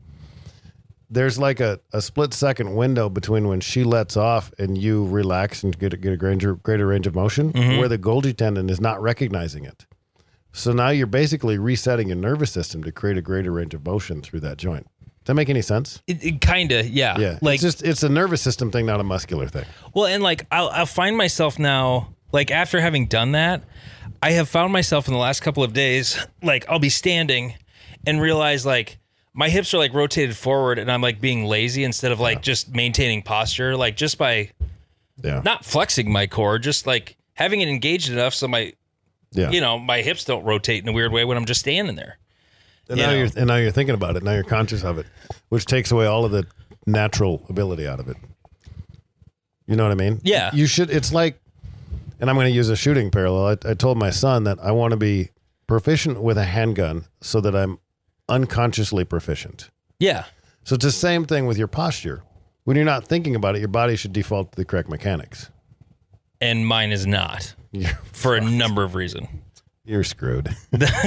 there's like a, a split second window between when she lets off and you relax and get a, get a greater, greater range of motion mm-hmm. where the Golgi tendon is not recognizing it. So now you're basically resetting your nervous system to create a greater range of motion through that joint. Does that make any sense? It, it kind of, yeah. Yeah. Like, it's just, it's a nervous system thing, not a muscular thing. Well, and like, I'll, I'll find myself now, like after having done that, I have found myself in the last couple of days, like I'll be standing and realize like my hips are like rotated forward and I'm like being lazy instead of like yeah. just maintaining posture, like just by yeah. not flexing my core, just like having it engaged enough so my, yeah. you know, my hips don't rotate in a weird way when I'm just standing there. And you now know? you're and now you're thinking about it. Now you're conscious of it, which takes away all of the natural ability out of it. You know what I mean? Yeah. You should. It's like, and I'm going to use a shooting parallel. I, I told my son that I want to be proficient with a handgun so that I'm unconsciously proficient. Yeah. So it's the same thing with your posture. When you're not thinking about it, your body should default to the correct mechanics. And mine is not. You're for fucked. a number of reasons. You're screwed.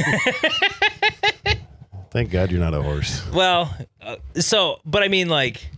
Thank God you're not a horse. Well, uh, so, but I mean, like,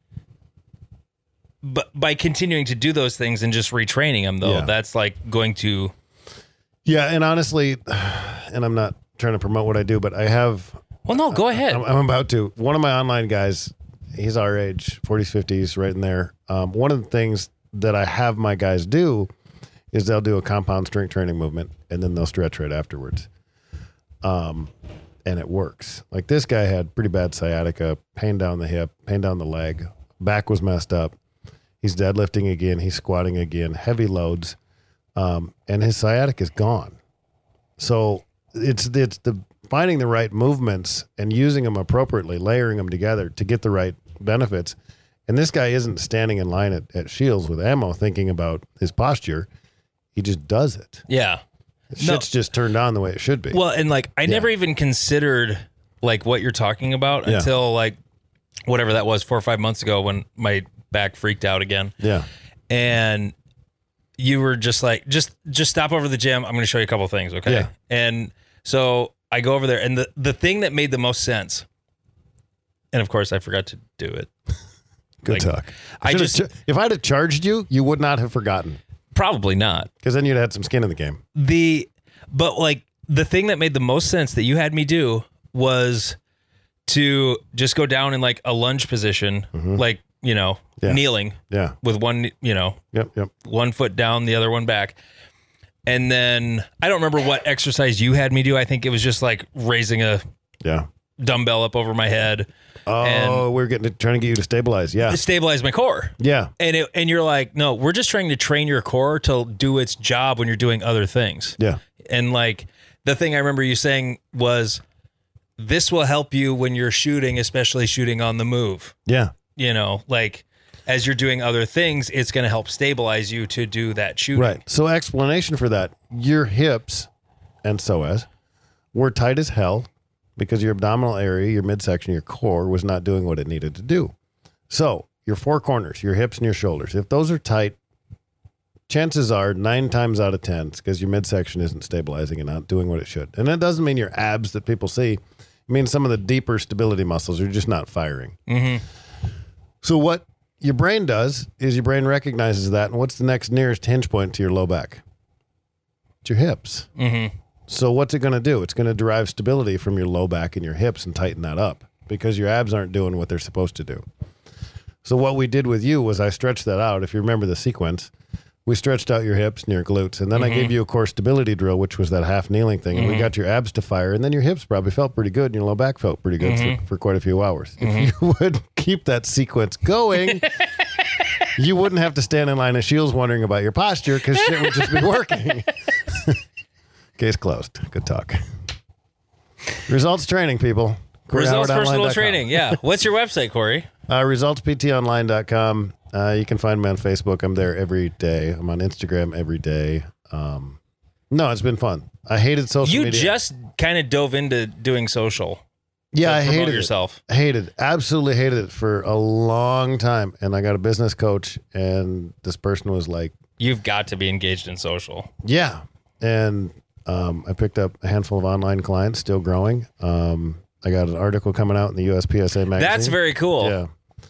but by continuing to do those things and just retraining them, though, yeah. that's like going to. Yeah, and honestly, and I'm not trying to promote what I do, but I have. Well, no, go ahead. I'm, I'm about to. One of my online guys, he's our age, forties, fifties, right in there. Um, one of the things that I have my guys do is they'll do a compound strength training movement and then they'll stretch right afterwards. Um, and it works. Like this guy had pretty bad sciatica, pain down the hip, pain down the leg, back was messed up. He's deadlifting again. He's squatting again, heavy loads. Um, and his sciatica is gone. So it's, it's the finding the right movements and using them appropriately, layering them together to get the right benefits. And this guy isn't standing in line at, at Shields with ammo thinking about his posture. He just does it. Yeah. The shit's no. just turned on the way it should be. Well, and like, I yeah. never even considered like what you're talking about yeah. until like whatever that was four or five months ago when my back freaked out again. Yeah. And you were just like, just, just stop over to the gym. I'm going to show you a couple of things. Okay. Yeah. And so I go over there, and the, the thing that made the most sense, and of course I forgot to do it. Good like, talk. I, I just, ch- if I'd have charged you, you would not have forgotten. Probably not. Because then you'd had some skin in the game. The, but like the thing that made the most sense that you had me do was to just go down in like a lunge position, mm-hmm. like, you know, yeah. kneeling yeah. with one, you know, yep, yep. one foot down, the other one back. And then I don't remember what exercise you had me do. I think it was just like raising a yeah. dumbbell up over my head. Oh, and we're getting to, trying to get you to stabilize. Yeah. Stabilize my core. Yeah. And it, and you're like, no, we're just trying to train your core to do its job when you're doing other things. Yeah. And like the thing I remember you saying was, this will help you when you're shooting, especially shooting on the move. Yeah. You know, like as you're doing other things, it's going to help stabilize you to do that shooting. Right. So explanation for that, your hips and psoas were tight as hell because your abdominal area, your midsection, your core was not doing what it needed to do. So your four corners, your hips and your shoulders, if those are tight, chances are nine times out of ten, it's because your midsection isn't stabilizing and not doing what it should. And that doesn't mean your abs that people see. It means some of the deeper stability muscles are just not firing. Mm-hmm. So what your brain does is your brain recognizes that, and what's the next nearest hinge point to your low back? It's your hips. Mm-hmm. So what's it going to do? It's going to derive stability from your low back and your hips and tighten that up because your abs aren't doing what they're supposed to do. So what we did with you was I stretched that out. If you remember the sequence, we stretched out your hips and your glutes, and then mm-hmm. I gave you a core stability drill, which was that half kneeling thing, and mm-hmm. we got your abs to fire, and then your hips probably felt pretty good, and your low back felt pretty good mm-hmm. for, for quite a few hours. Mm-hmm. If you would keep that sequence going, you wouldn't have to stand in line at Shields wondering about your posture because shit would just be working. Case closed. Good talk. Results training, people. Corey Results Howard personal training, yeah. What's your website, Corey? Uh, results p t online dot com. Uh, you can find me on Facebook. I'm there every day. I'm on Instagram every day. Um, no, it's been fun. I hated social you media. You just kind of dove into doing social. Yeah, I hated yourself. it. Hated, absolutely hated it for a long time. And I got a business coach, and this person was like, "You've got to be engaged in social." Yeah, and um, I picked up a handful of online clients, still growing. Um, I got an article coming out in the U S P S A magazine. That's very cool. Yeah.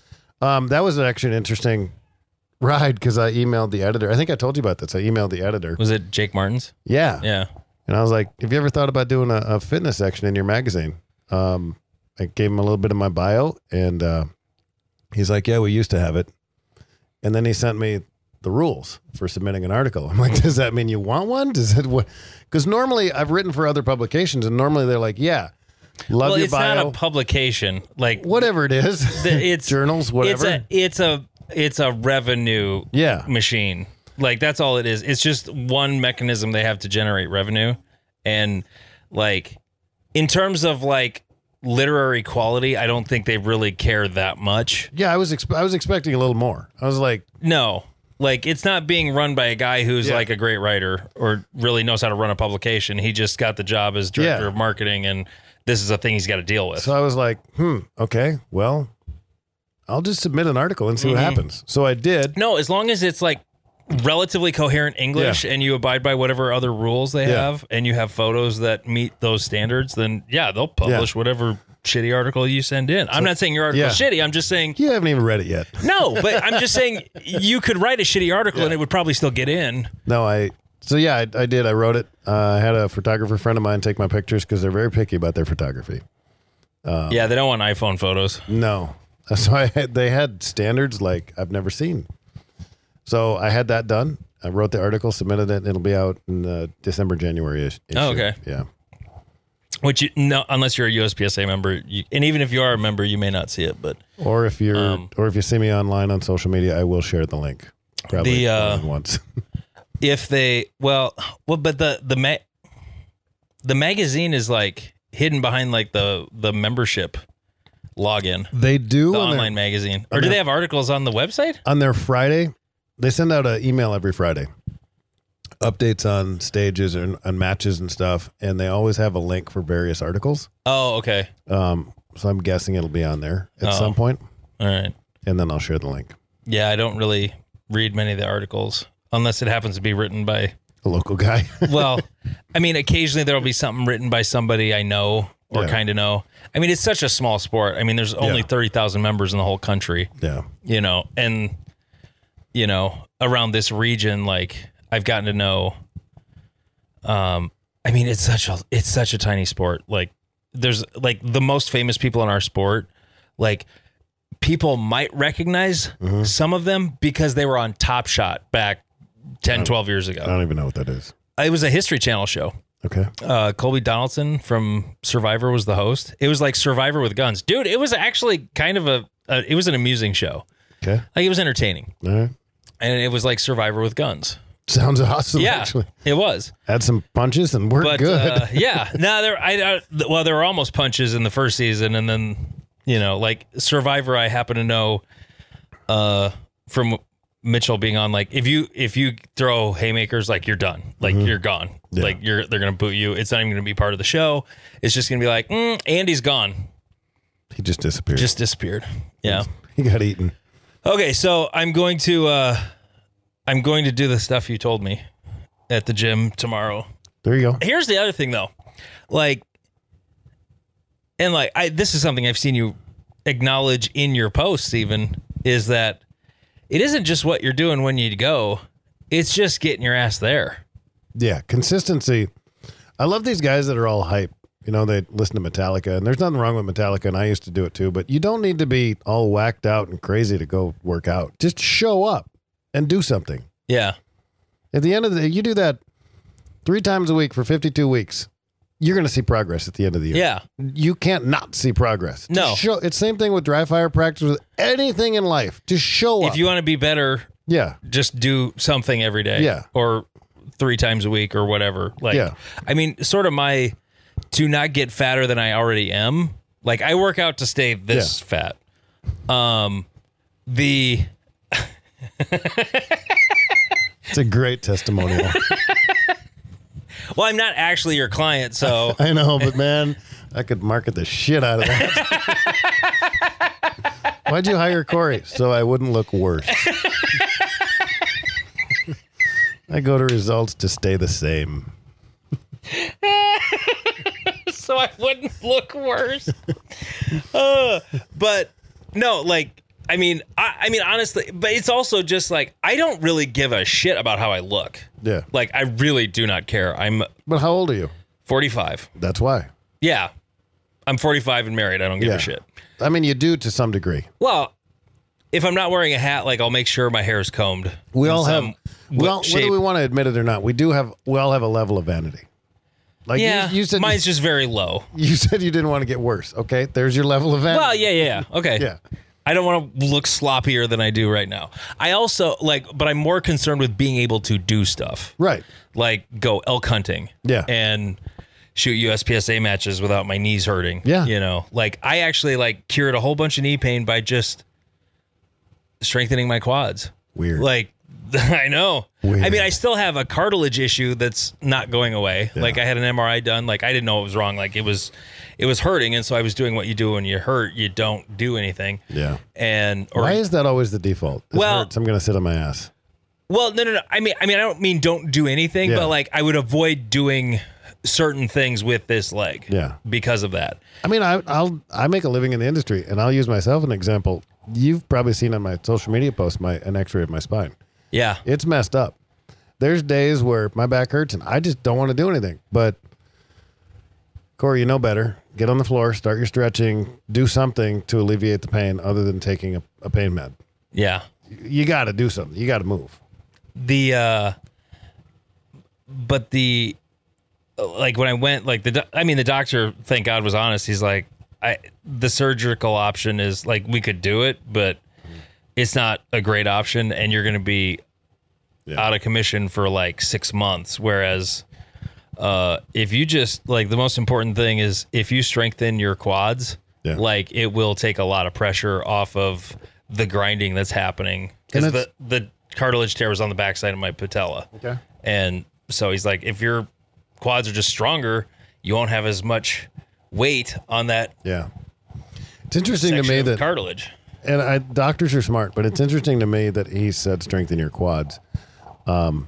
Um, that was actually an interesting ride because I emailed the editor. I think I told you about this. I emailed the editor. Was it Jake Martins? Yeah. Yeah. And I was like, have you ever thought about doing a, a fitness section in your magazine? Um, I gave him a little bit of my bio, and uh, he's like, yeah, we used to have it. And then he sent me the rules for submitting an article. I'm like, does that mean you want one? Does it what? Because normally I've written for other publications, and normally they're like, yeah. Love well, your it's bio. not a publication, like whatever it is. The, it's journals, whatever. It's a it's a it's a revenue yeah. machine. Like that's all it is. It's just one mechanism they have to generate revenue, and like in terms of like literary quality, I don't think they really care that much. Yeah, I was exp- I was expecting a little more. I was like, no. Like, it's not being run by a guy who's yeah. like a great writer or really knows how to run a publication. He just got the job as director yeah. of marketing, and this is a thing he's got to deal with. So I was like, hmm, okay, well, I'll just submit an article and see mm-hmm. what happens. So I did. No, as long as it's like relatively coherent English yeah. and you abide by whatever other rules they yeah. have and you have photos that meet those standards, then yeah, they'll publish yeah. whatever shitty article you send in. I'm so, not saying your article is yeah. shitty. I'm just saying... You haven't even read it yet. No, but I'm just saying you could write a shitty article yeah. and it would probably still get in. No, I... So yeah, I, I did. I wrote it. Uh, I had a photographer friend of mine take my pictures because they're very picky about their photography. Um, yeah, they don't want iPhone photos. No. So I had, they had standards like I've never seen. So I had that done. I wrote the article, submitted it. It'll be out in uh, December, January-ish. Oh, okay. Yeah. Which you no, unless you're a U S P S A member, you, and even if you are a member, you may not see it. But or if you're, um, or if you see me online on social media, I will share the link. Probably the, uh, once. If they, well, well, but the the ma- the magazine is like hidden behind like the the membership login. They do The on online their, magazine. Or on do their- they have articles on the website? on their Friday. They send out an email every Friday, updates on stages and on matches and stuff, and they always have a link for various articles. Oh, okay. Um, so I'm guessing it'll be on there at Oh. some point, All right. and then I'll share the link. Yeah, I don't really read many of the articles unless it happens to be written by, A local guy. well, I mean, occasionally there'll be something written by somebody I know or Yeah. kind of know. I mean, it's such a small sport. I mean, there's only Yeah. thirty thousand members in the whole country, Yeah. you know, and, you know, around this region, like I've gotten to know, um, I mean, it's such a, it's such a tiny sport. Like there's like the most famous people in our sport, like people might recognize Mm-hmm. some of them because they were on Top Shot back ten, twelve years I ago. don't even know what that is. It was a History Channel show. Okay. Uh, Colby Donaldson from Survivor was the host. It was like Survivor with guns. Dude, it was actually kind of a, a it was an amusing show. Okay. Like it was entertaining. All right. And it was like Survivor with guns. Sounds awesome. Yeah, Actually, it was. had some punches and we're But good. uh, yeah, no, there. I, I well, there were almost punches in the first season, and then you know, like Survivor, I happen to know uh, from Mitchell being on, like if you if you throw haymakers, like you're done, like you're gone, Yeah. like you're they're gonna boot you. It's not even gonna be part of the show. It's just gonna be like, mm, Andy's gone, he just disappeared. just disappeared. Yeah. he got eaten. Okay, so I'm going to uh, I'm going to do the stuff you told me at the gym tomorrow. There you go. Here's the other thing though. Like and like I this is something I've seen you acknowledge in your posts even, is that it isn't just what you're doing when you go. It's just getting your ass there. Yeah, consistency. I love these guys that are all hype. You know, they listen to Metallica, and there's nothing wrong with Metallica, and I used to do it too, but you don't need to be all whacked out and crazy to go work out. Just show up and do something. Yeah. At the end of the day, you do that three times a week for fifty-two weeks, you're going to see progress at the end of the year. Yeah. You can't not see progress. Just No. show, it's same thing with dry fire practice, with anything in life. Just show up. If you want to be better, yeah. just do something every day. Yeah. Or three times a week or whatever. Like, Yeah. I mean, sort of my, to not get fatter than I already am. Like I work out to stay this fat. Um, the, It's a great testimonial. well, I'm not actually your client, so I know, but man, I could market the shit out of that. Why'd you hire Corey? So I wouldn't look worse. I go to results to stay the same. so I wouldn't look worse. uh, but no, like, I mean, I, I mean, honestly, but it's also just like, I don't really give a shit about how I look. Yeah. Like, I really do not care. I'm But how old are you? forty-five. That's why. Yeah. I'm forty-five and married. I don't give Yeah. a shit. I mean, you do to some degree. Well, if I'm not wearing a hat, like, I'll make sure my hair is combed. We in all have, some well, shape. whether we want to admit it or not, we do have, we all have a level of vanity. Like Yeah, you, you said, mine's just very low. you said you didn't want to get worse. Okay. There's your level of vanity. Well, yeah, yeah, yeah. Okay. Yeah. I don't want to look sloppier than I do right now. I also like, but I'm more concerned with being able to do stuff. Right. Like go elk hunting. Yeah. And shoot U S P S A matches without my knees hurting. Yeah. You know, like I actually like cured a whole bunch of knee pain by just strengthening my quads. Weird. Like, I know. Weird. I mean, I still have a cartilage issue that's not going away. Yeah. Like I had an M R I done. Like I didn't know what was wrong. Like it was, it was hurting. And so I was doing what you do when you hurt. You don't do anything. Yeah. And, or, Why is that always the default? This Well- hurts, I'm going to sit on my ass. well, no, no, no. I mean, I mean, I don't mean don't do anything, Yeah. but like I would avoid doing certain things with this leg. Yeah. Because of that. I mean, I, I'll I make a living in the industry, and I'll use myself as an example. You've probably seen on my social media post my an X-ray of my spine. Yeah. It's messed up. There's days where my back hurts, and I just don't want to do anything. But Corey, you know better. Get on the floor, start your stretching, do something to alleviate the pain, other than taking a, a pain med. Yeah. You got to do something. You got to move. The, uh, but the, like when I went, like the, do- I mean, the doctor, thank God, was honest. He's like, I, the surgical option is like, we could do it, but it's not a great option. And you're going to be Yeah. out of commission for like six months. Whereas, uh, if you just like, the most important thing is if you strengthen your quads Yeah. like it will take a lot of pressure off of the grinding that's happening because And the the cartilage tear was on the backside of my patella. Okay. And so he's like, if your quads are just stronger, you won't have as much weight on that Yeah. It's interesting to section me of that, cartilage. and I, doctors are smart, but it's interesting to me that he said strengthen your quads. Um,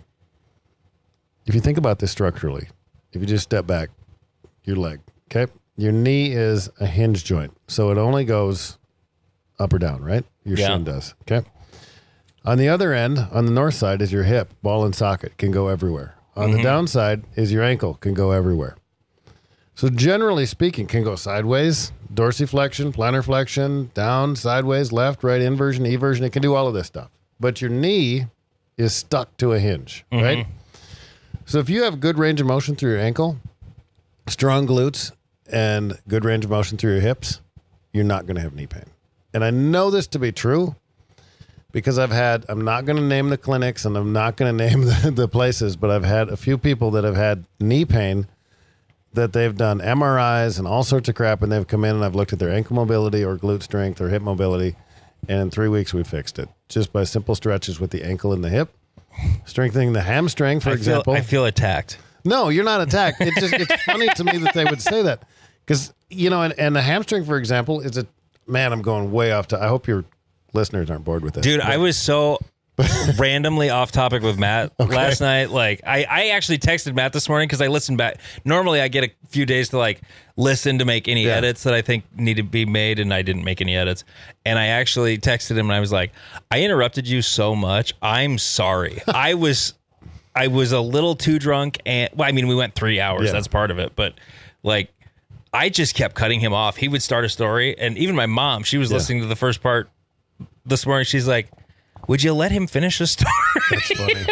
if you think about this structurally, if you just step back, your leg, okay? Your knee is a hinge joint, so it only goes up or down, right? Your Yeah. shin does, okay? On the other end, on the north side, is your hip, ball and socket, can go everywhere. On Mm-hmm. the downside is your ankle, can go everywhere. So generally speaking, can go sideways, dorsiflexion, plantar flexion, down, sideways, left, right, inversion, eversion. It can do all of this stuff. But your knee is stuck to a hinge, Mm-hmm. right? So if you have good range of motion through your ankle, strong glutes, and good range of motion through your hips, you're not going to have knee pain. And I know this to be true because I've had, I'm not going to name the clinics and I'm not going to name the, the places, but I've had a few people that have had knee pain that they've done M R Is and all sorts of crap, and they've come in and I've looked at their ankle mobility or glute strength or hip mobility, and in three weeks we fixed it just by simple stretches with the ankle and the hip, strengthening the hamstring, for I example. feel, I feel attacked. No, you're not attacked. It's just it's funny to me that they would say that because you know, and, and the hamstring, for example, is a man. I'm going way off. To I hope your listeners aren't bored with this, Dude, but- I was so randomly off topic with Matt last night. Like, I, I actually texted Matt this morning because I listened back. Normally, I get a few days to like listen to make any Yeah. edits that I think need to be made, and I didn't make any edits. And I actually texted him and I was like, I interrupted you so much. I'm sorry. I was, I was a little too drunk, and well, I mean, we went three hours. Yeah. That's part of it, but like. I just kept cutting him off. He would start a story, and even my mom, she was Yeah. listening to the first part this morning. She's like, would you let him finish a story? That's funny.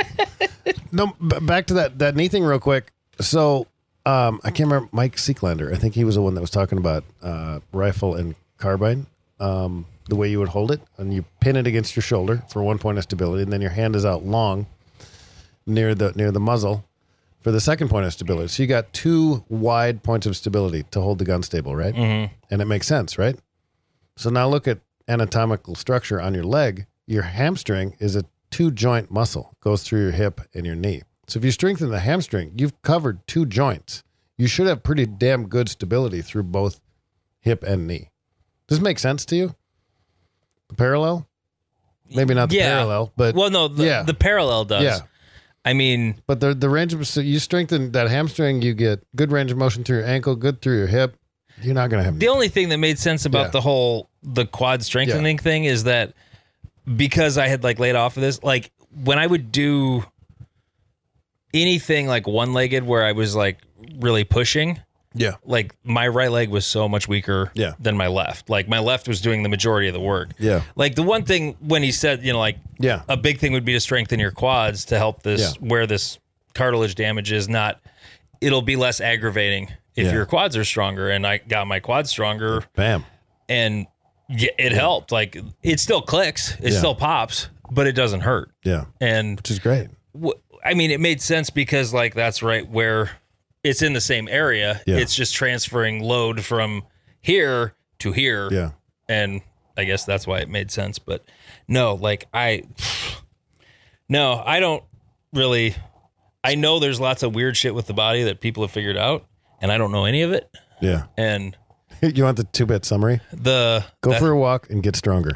No, b- back to that that knee thing real quick. So um, I can't remember Mike Seeklander. I think he was the one that was talking about uh, rifle and carbine. Um, the way you would hold it, and you pin it against your shoulder for one point of stability, and then your hand is out long near the near the muzzle for the second point of stability. So you got two wide points of stability to hold the gun stable, right? Mm-hmm. And it makes sense, right? So now look at anatomical structure on your leg. Your hamstring is a two joint muscle, goes through your hip and your knee. So if you strengthen the hamstring, you've covered two joints. You should have pretty damn good stability through both hip and knee. Does this make sense to you? The parallel? Maybe not the Yeah. parallel, but Well, no, the, yeah. the parallel does. Yeah. I mean, But the the range of, so you strengthen that hamstring, you get good range of motion through your ankle, good through your hip. You're not going to have the only thing that made sense about Yeah. the whole the quad strengthening thing is that because I had like laid off of this, like when I would do anything like one-legged where I was like really pushing, yeah. like my right leg was so much weaker Yeah. than my left. Like my left was doing the majority of the work. Yeah. Like the one thing when he said, you know, like Yeah. a big thing would be to strengthen your quads to help this Yeah. where this cartilage damage is not, it'll be less aggravating if Yeah. your quads are stronger. And I got my quads stronger Bam. and yeah, it helped. Like it still clicks, it Yeah. still pops, but it doesn't hurt. Yeah. And Which is great. w- I mean, it made sense because like that's right where it's in the same area. Yeah. It's just transferring load from here to here. Yeah. And I guess that's why it made sense. But no, like I, no, I don't really, I know there's lots of weird shit with the body that people have figured out, and I don't know any of it. Yeah. And You want the two bit summary? the, Go that- for a walk and get stronger.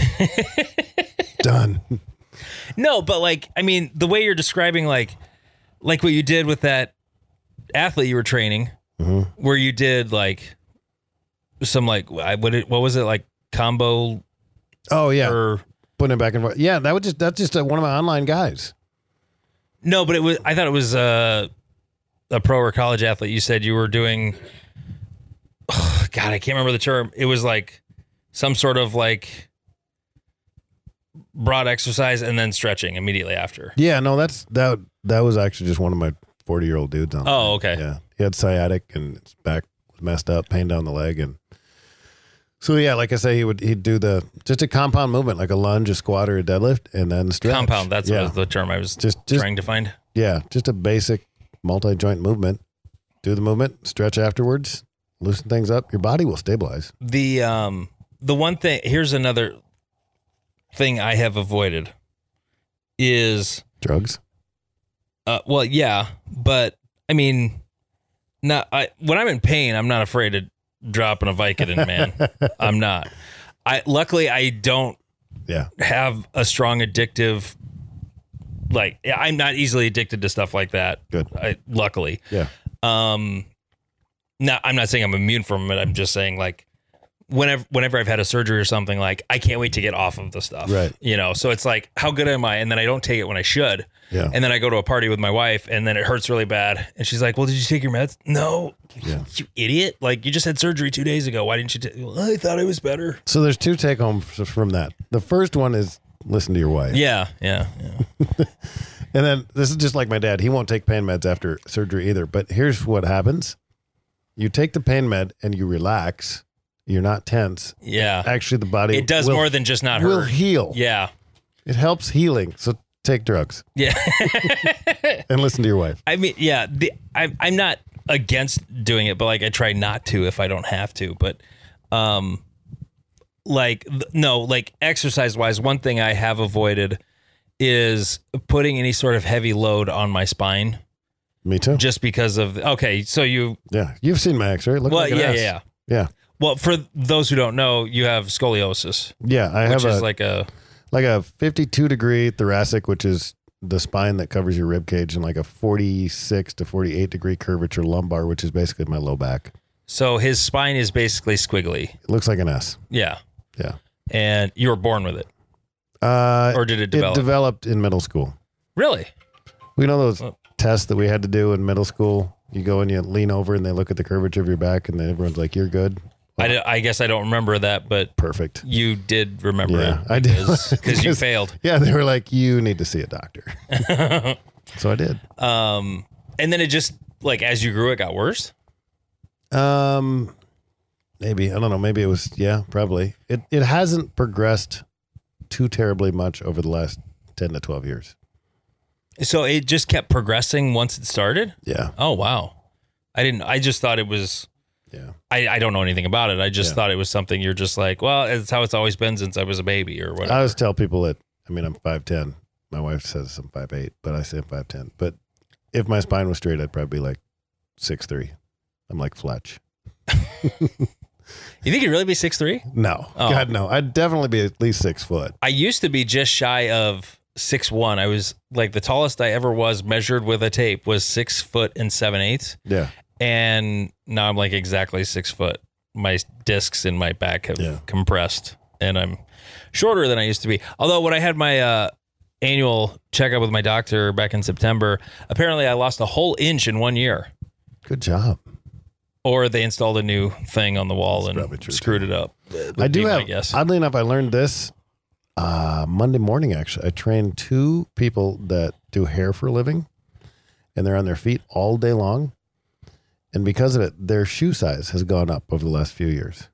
Done. no, but like, I mean, the way you're describing, like, like what you did with that athlete you were training, Mhm. where you did like some like I- what it, what was it like combo Oh yeah. or Putting it back and forth. Yeah, that was just that's just uh, one of my online guys. no, but it was I thought it was uh, a pro or college athlete. You said you were doing. Oh, God, I can't remember the term. It was like some sort of like broad exercise and then stretching immediately after. Yeah, no, that's that that was actually just one of my forty year old dudes on. Oh, okay. Yeah. He had sciatic and his back was messed up, pain down the leg, and so yeah, like I say, he would he'd do the just a compound movement like a lunge, a squat, or a deadlift, and then stretch. Compound. That's yeah. what was the term I was Just- just- trying to find. Yeah, just a basic multi joint movement. Do the movement, stretch afterwards, loosen things up, your body will stabilize. The um the one thing, here's another thing I have avoided is drugs. Uh, well, yeah, but I mean, not I when I'm in pain, I'm not afraid to drop an a Vicodin, man. I'm not. I luckily I don't Yeah. have a strong addictive. Like I'm not easily addicted to stuff like that. Good. I, luckily. Yeah. Um. Now I'm not saying I'm immune from it. I'm just saying like. Whenever, whenever I've had a surgery or something, like I can't wait to get off of the stuff, Right? You know, so it's like, how good am I? And then I don't take it when I should, yeah. And then I go to a party with my wife, and then it hurts really bad, and she's like, "Well, did you take your meds?" No, yeah. You idiot! Like you just had surgery two days ago. Why didn't you? T-? Well, I thought I was better. So there's two take homes from that. The first one is listen to your wife. Yeah, yeah, yeah. And then this is just like my dad. He won't take pain meds after surgery either. But here's what happens: you take the pain med and you relax. You're not tense. Yeah. Actually, the body it does will, more than just not will hurt. heal. Yeah. It helps healing. So take drugs. Yeah. And listen to your wife. I mean, yeah, the, I, I'm not against doing it, but like I try not to if I don't have to. But, um, like th- no, like exercise wise, one thing I have avoided is putting any sort of heavy load on my spine. Me too. Just because of okay, so you. Yeah, you've seen my X-ray. Look well, like an yeah, ass. yeah, yeah. Yeah. Well, for those who don't know, you have scoliosis. Yeah, I which have is a like a like a fifty-two degree thoracic, which is the spine that covers your rib cage, and like a forty-six to forty-eight degree curvature lumbar, which is basically my low back. So his spine is basically squiggly. It looks like an S. Yeah. Yeah. And you were born with it. Uh, or did it develop? It developed in middle school. Really? We know those Oh. tests that we had to do in middle school. You go and you lean over and they look at the curvature of your back and then everyone's like, you're good. I, did, I guess I don't remember that, but Perfect. you did remember Yeah, it. I did. Because you failed. Yeah, they were like, you need to see a doctor. So I did. Um, and then it just, like, as you grew, it got worse? Um, maybe. I don't know. Maybe it was, yeah, probably. It It hasn't progressed too terribly much over the last ten to twelve years. So it just kept progressing once it started? Yeah. Oh, wow. I didn't, I just thought it was... Yeah. I, I don't know anything about it. I just Yeah. thought it was something you're just like, well, it's how it's always been since I was a baby or whatever. I always tell people that, I mean, I'm five ten. My wife says I'm five eight, but I say I'm five ten. But if my spine was straight, I'd probably be like six three. I'm like Fletch. You think you'd really be six three? No. Oh. God, no. I'd definitely be at least six foot. I used to be just shy of six one. I was like the tallest I ever was measured with a tape was six foot and seven eighths. Yeah. And now I'm like exactly six foot. My discs in my back have Yeah. compressed and I'm shorter than I used to be. Although when I had my uh, annual checkup with my doctor back in September, apparently I lost a whole inch in one year. Good job. Or they installed a new thing on the wall That's and probably true, screwed it up. Would I do be my have, guess. oddly enough, I learned this uh, Monday morning, actually. I trained two people that do hair for a living, and they're on their feet all day long. And because of it, their shoe size has gone up over the last few years.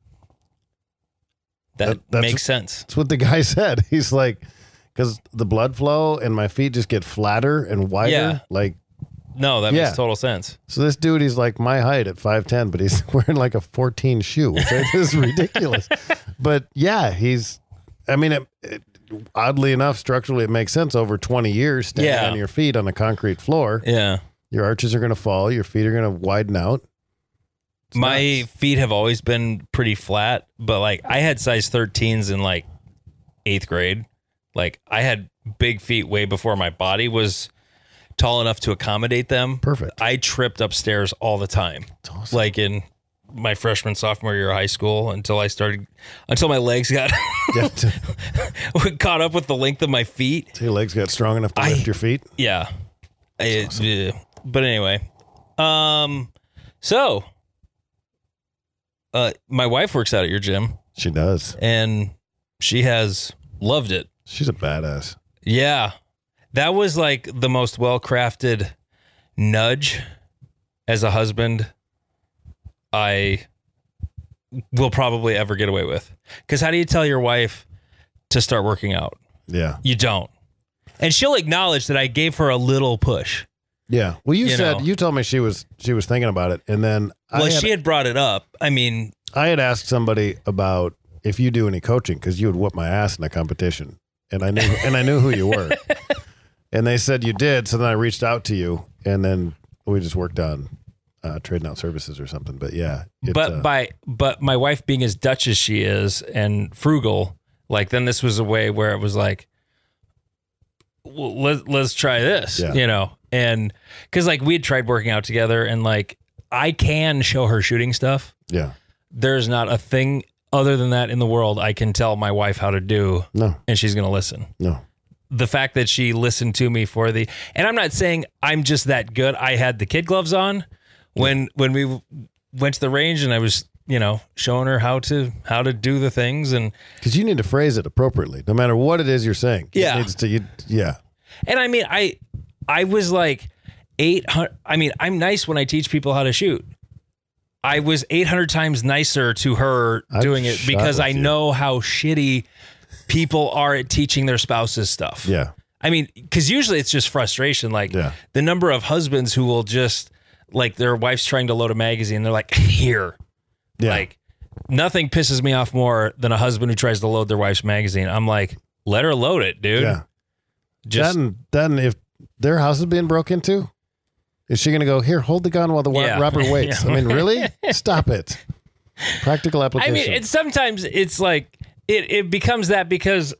that that- that's- makes sense. That's what the guy said. He's like, because the blood flow and my feet just get flatter and wider. Yeah. Like, No, that Yeah. makes total sense. so this dude, he's like my height at five ten, but he's wearing like a fourteen shoe, which I think is ridiculous. But yeah, he's, I mean, it, it, oddly enough, structurally, it makes sense over twenty years standing Yeah. on your feet on a concrete floor. Yeah. Your arches are going to fall. Your feet are going to widen out. It's My nuts. feet have always been pretty flat, but like I had size thirteens in like eighth grade. Like I had big feet way before my body was tall enough to accommodate them. Perfect. I tripped upstairs all the time. It's awesome. Like in my freshman, sophomore year of high school until I started, until my legs got Yeah, t- caught up with the length of my feet. till your legs got strong enough to I- lift your feet. Yeah. I- yeah. But anyway, um, so, uh, my wife works out at your gym She does. and she has loved it. She's a badass. Yeah. That was like the most well-crafted nudge as a husband I will probably ever get away with. Because how do you tell your wife to start working out? Yeah. You don't. And she'll acknowledge that I gave her a little push. Yeah. Well, you, You said know. you told me she was she was thinking about it, and then Well, I had, she had brought it up. I mean, I had asked somebody about if you do any coaching because you would whoop my ass in a competition, and I knew and I knew who you were, and they said you did. So then I reached out to you, and then we just worked on uh, trading out services or something. But yeah, it, but uh, by but my wife being as Dutch as she is and frugal, like then this was a way where it was like, well, let's let's try this, Yeah. you know, and because like we had tried working out together, and like I can show her shooting stuff. yeah, There's not a thing other than that in the world I can tell my wife how to do, no, and she's gonna listen. no, The fact that she listened to me for the, and I'm not saying I'm just that good. I had the kid gloves on when when we went to the range, and I was, you know, showing her how to how to do the things, and because you need to phrase it appropriately, no matter what it is you're saying. Yeah. it needs to. You, yeah, and I mean, I I was like eight hundred. I mean, I'm nice when I teach people how to shoot. I was eight hundred times nicer to her I've doing it shot because with I you. know how shitty people are at teaching their spouses stuff. yeah, I mean, because usually it's just frustration. Like Yeah. the number of husbands who will just, like their wife's trying to load a magazine. They're like, here. yeah. Like nothing pisses me off more than a husband who tries to load their wife's magazine. I'm like, let her load it, dude. yeah. Just, then, then if their house is being broke into, is she going to go, here, hold the gun while the wa- Yeah. robber waits? Yeah. I mean, really? Stop it. Practical I application. mean, it's sometimes it's like, it, it becomes that because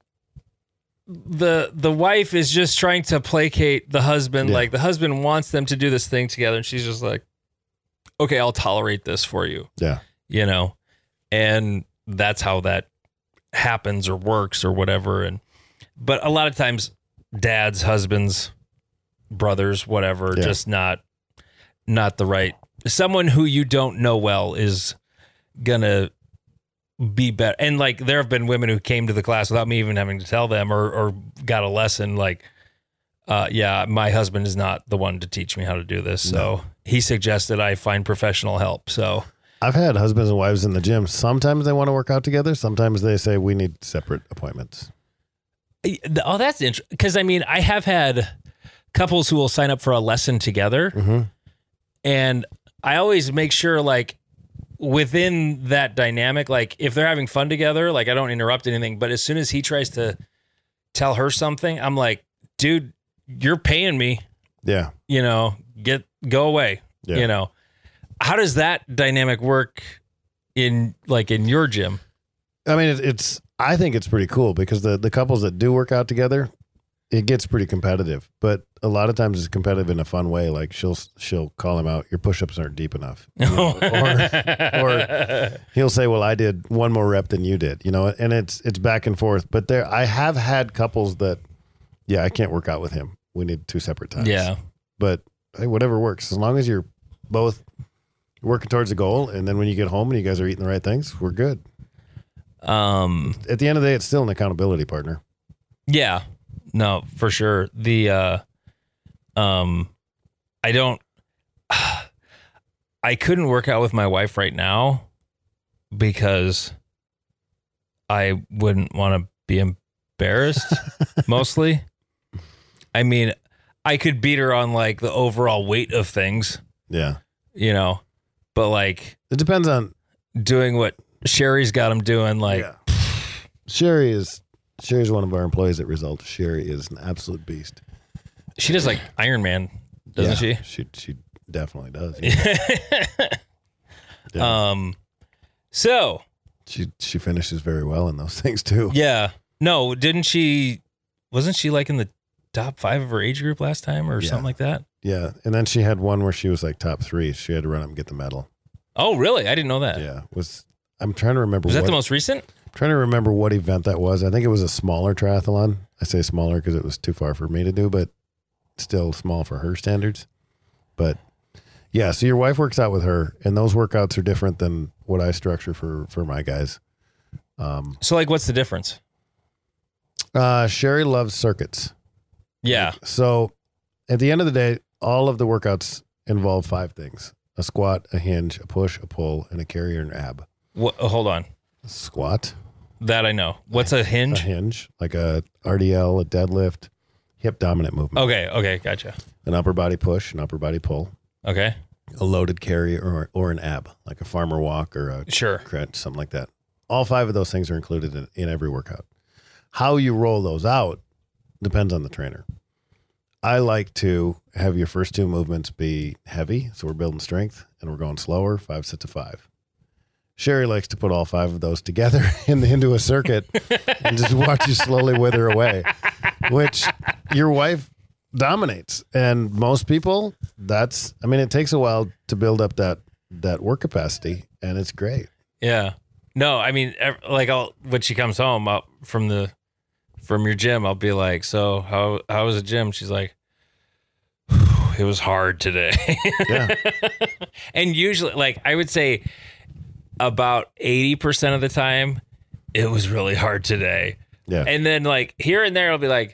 the the wife is just trying to placate the husband. Yeah. Like the husband wants them to do this thing together, and she's just like, okay, I'll tolerate this for you. yeah. You know, and that's how that happens or works or whatever. And but a lot of times dads, husbands, brothers, whatever, Yeah. just not not the right, someone who you don't know well is gonna be better. And like there have been women who came to the class without me even having to tell them, or or got a lesson like, uh yeah, my husband is not the one to teach me how to do this, so No. he suggested I find professional help. So I've had husbands and wives in the gym. Sometimes they want to work out together. Sometimes they say we need separate appointments. oh, that's interesting, because I mean I have had couples who will sign up for a lesson together, Mm-hmm. and I always make sure like within that dynamic, like if they're having fun together, like I don't interrupt anything, but as soon as he tries to tell her something, I'm like, dude, you're paying me, Yeah. you know, get, go away, Yeah. you know. How does that dynamic work in like in your gym? I mean, it's, it's, I think it's pretty cool because the, the couples that do work out together, it gets pretty competitive, but a lot of times it's competitive in a fun way. Like she'll, she'll call him out. Your push-ups aren't deep enough. You know? or, or he'll say, well, I did one more rep than you did, you know, and it's, it's back and forth, but there, I have had couples that, yeah, I can't work out with him. We need two separate times. Yeah. But hey, whatever works, as long as you're both working towards the goal. And then when you get home and you guys are eating the right things, we're good. Um, At the end of the day, it's still an accountability partner. yeah, no, for sure. The, uh, um, I don't, I couldn't work out with my wife right now because I wouldn't want to be embarrassed mostly. I mean, I could beat her on like the overall weight of things, Yeah. you know, but like It depends on doing what Sherry's got him doing, like, yeah. Sherry is Sherry's one of our employees at Result. Sherry is an absolute beast. she does like Iron Man, doesn't Yeah, she? She definitely does. she? Yeah. Um, so She she finishes very well in those things too. yeah, no, didn't she? Wasn't she like in the top five of her age group last time or Yeah. something like that? Yeah. And then she had one where she was like top three. She had to run up and get the medal. Oh, really? I didn't know that. Yeah. Was I'm trying to remember Was that what, the most recent? trying to remember what event that was. I think it was a smaller triathlon. I say smaller because it was too far for me to do, but still small for her standards. But yeah, so your wife works out with her, and those workouts are different than what I structure for for my guys. Um, So, like, what's the difference? uh, Sherry loves circuits. Yeah. So at the end of the day, all of the workouts involve five things: a squat, a hinge, a push, a pull, and a carry or an ab. What, hold on. A squat, That I know. What's a a hinge? hinge, like a R D L, a deadlift. hip dominant movement. Okay. Okay. Gotcha. An upper body push, an upper body pull, Okay. a loaded carry, or or an ab, like a farmer walk or a Sure. crunch, something like that. All five of those things are included in, in every workout. How you roll those out depends on the trainer. I like to have your first two movements be heavy, so we're building strength, and we're going slower, five sets of five. Sherry likes to put all five of those together in, into a circuit and just watch you slowly wither away, which your wife dominates. And most people, that's, I mean, it takes a while to build up that, that work capacity, and it's great. Yeah. No, I mean, ev- like I'll, when she comes home up from the, from your gym, I'll be like, so how, how was the gym? She's like, it was hard today. Yeah. And usually, like, I would say about eighty percent of the time, it was really hard today. Yeah. And then, like, here and there, I'll be like,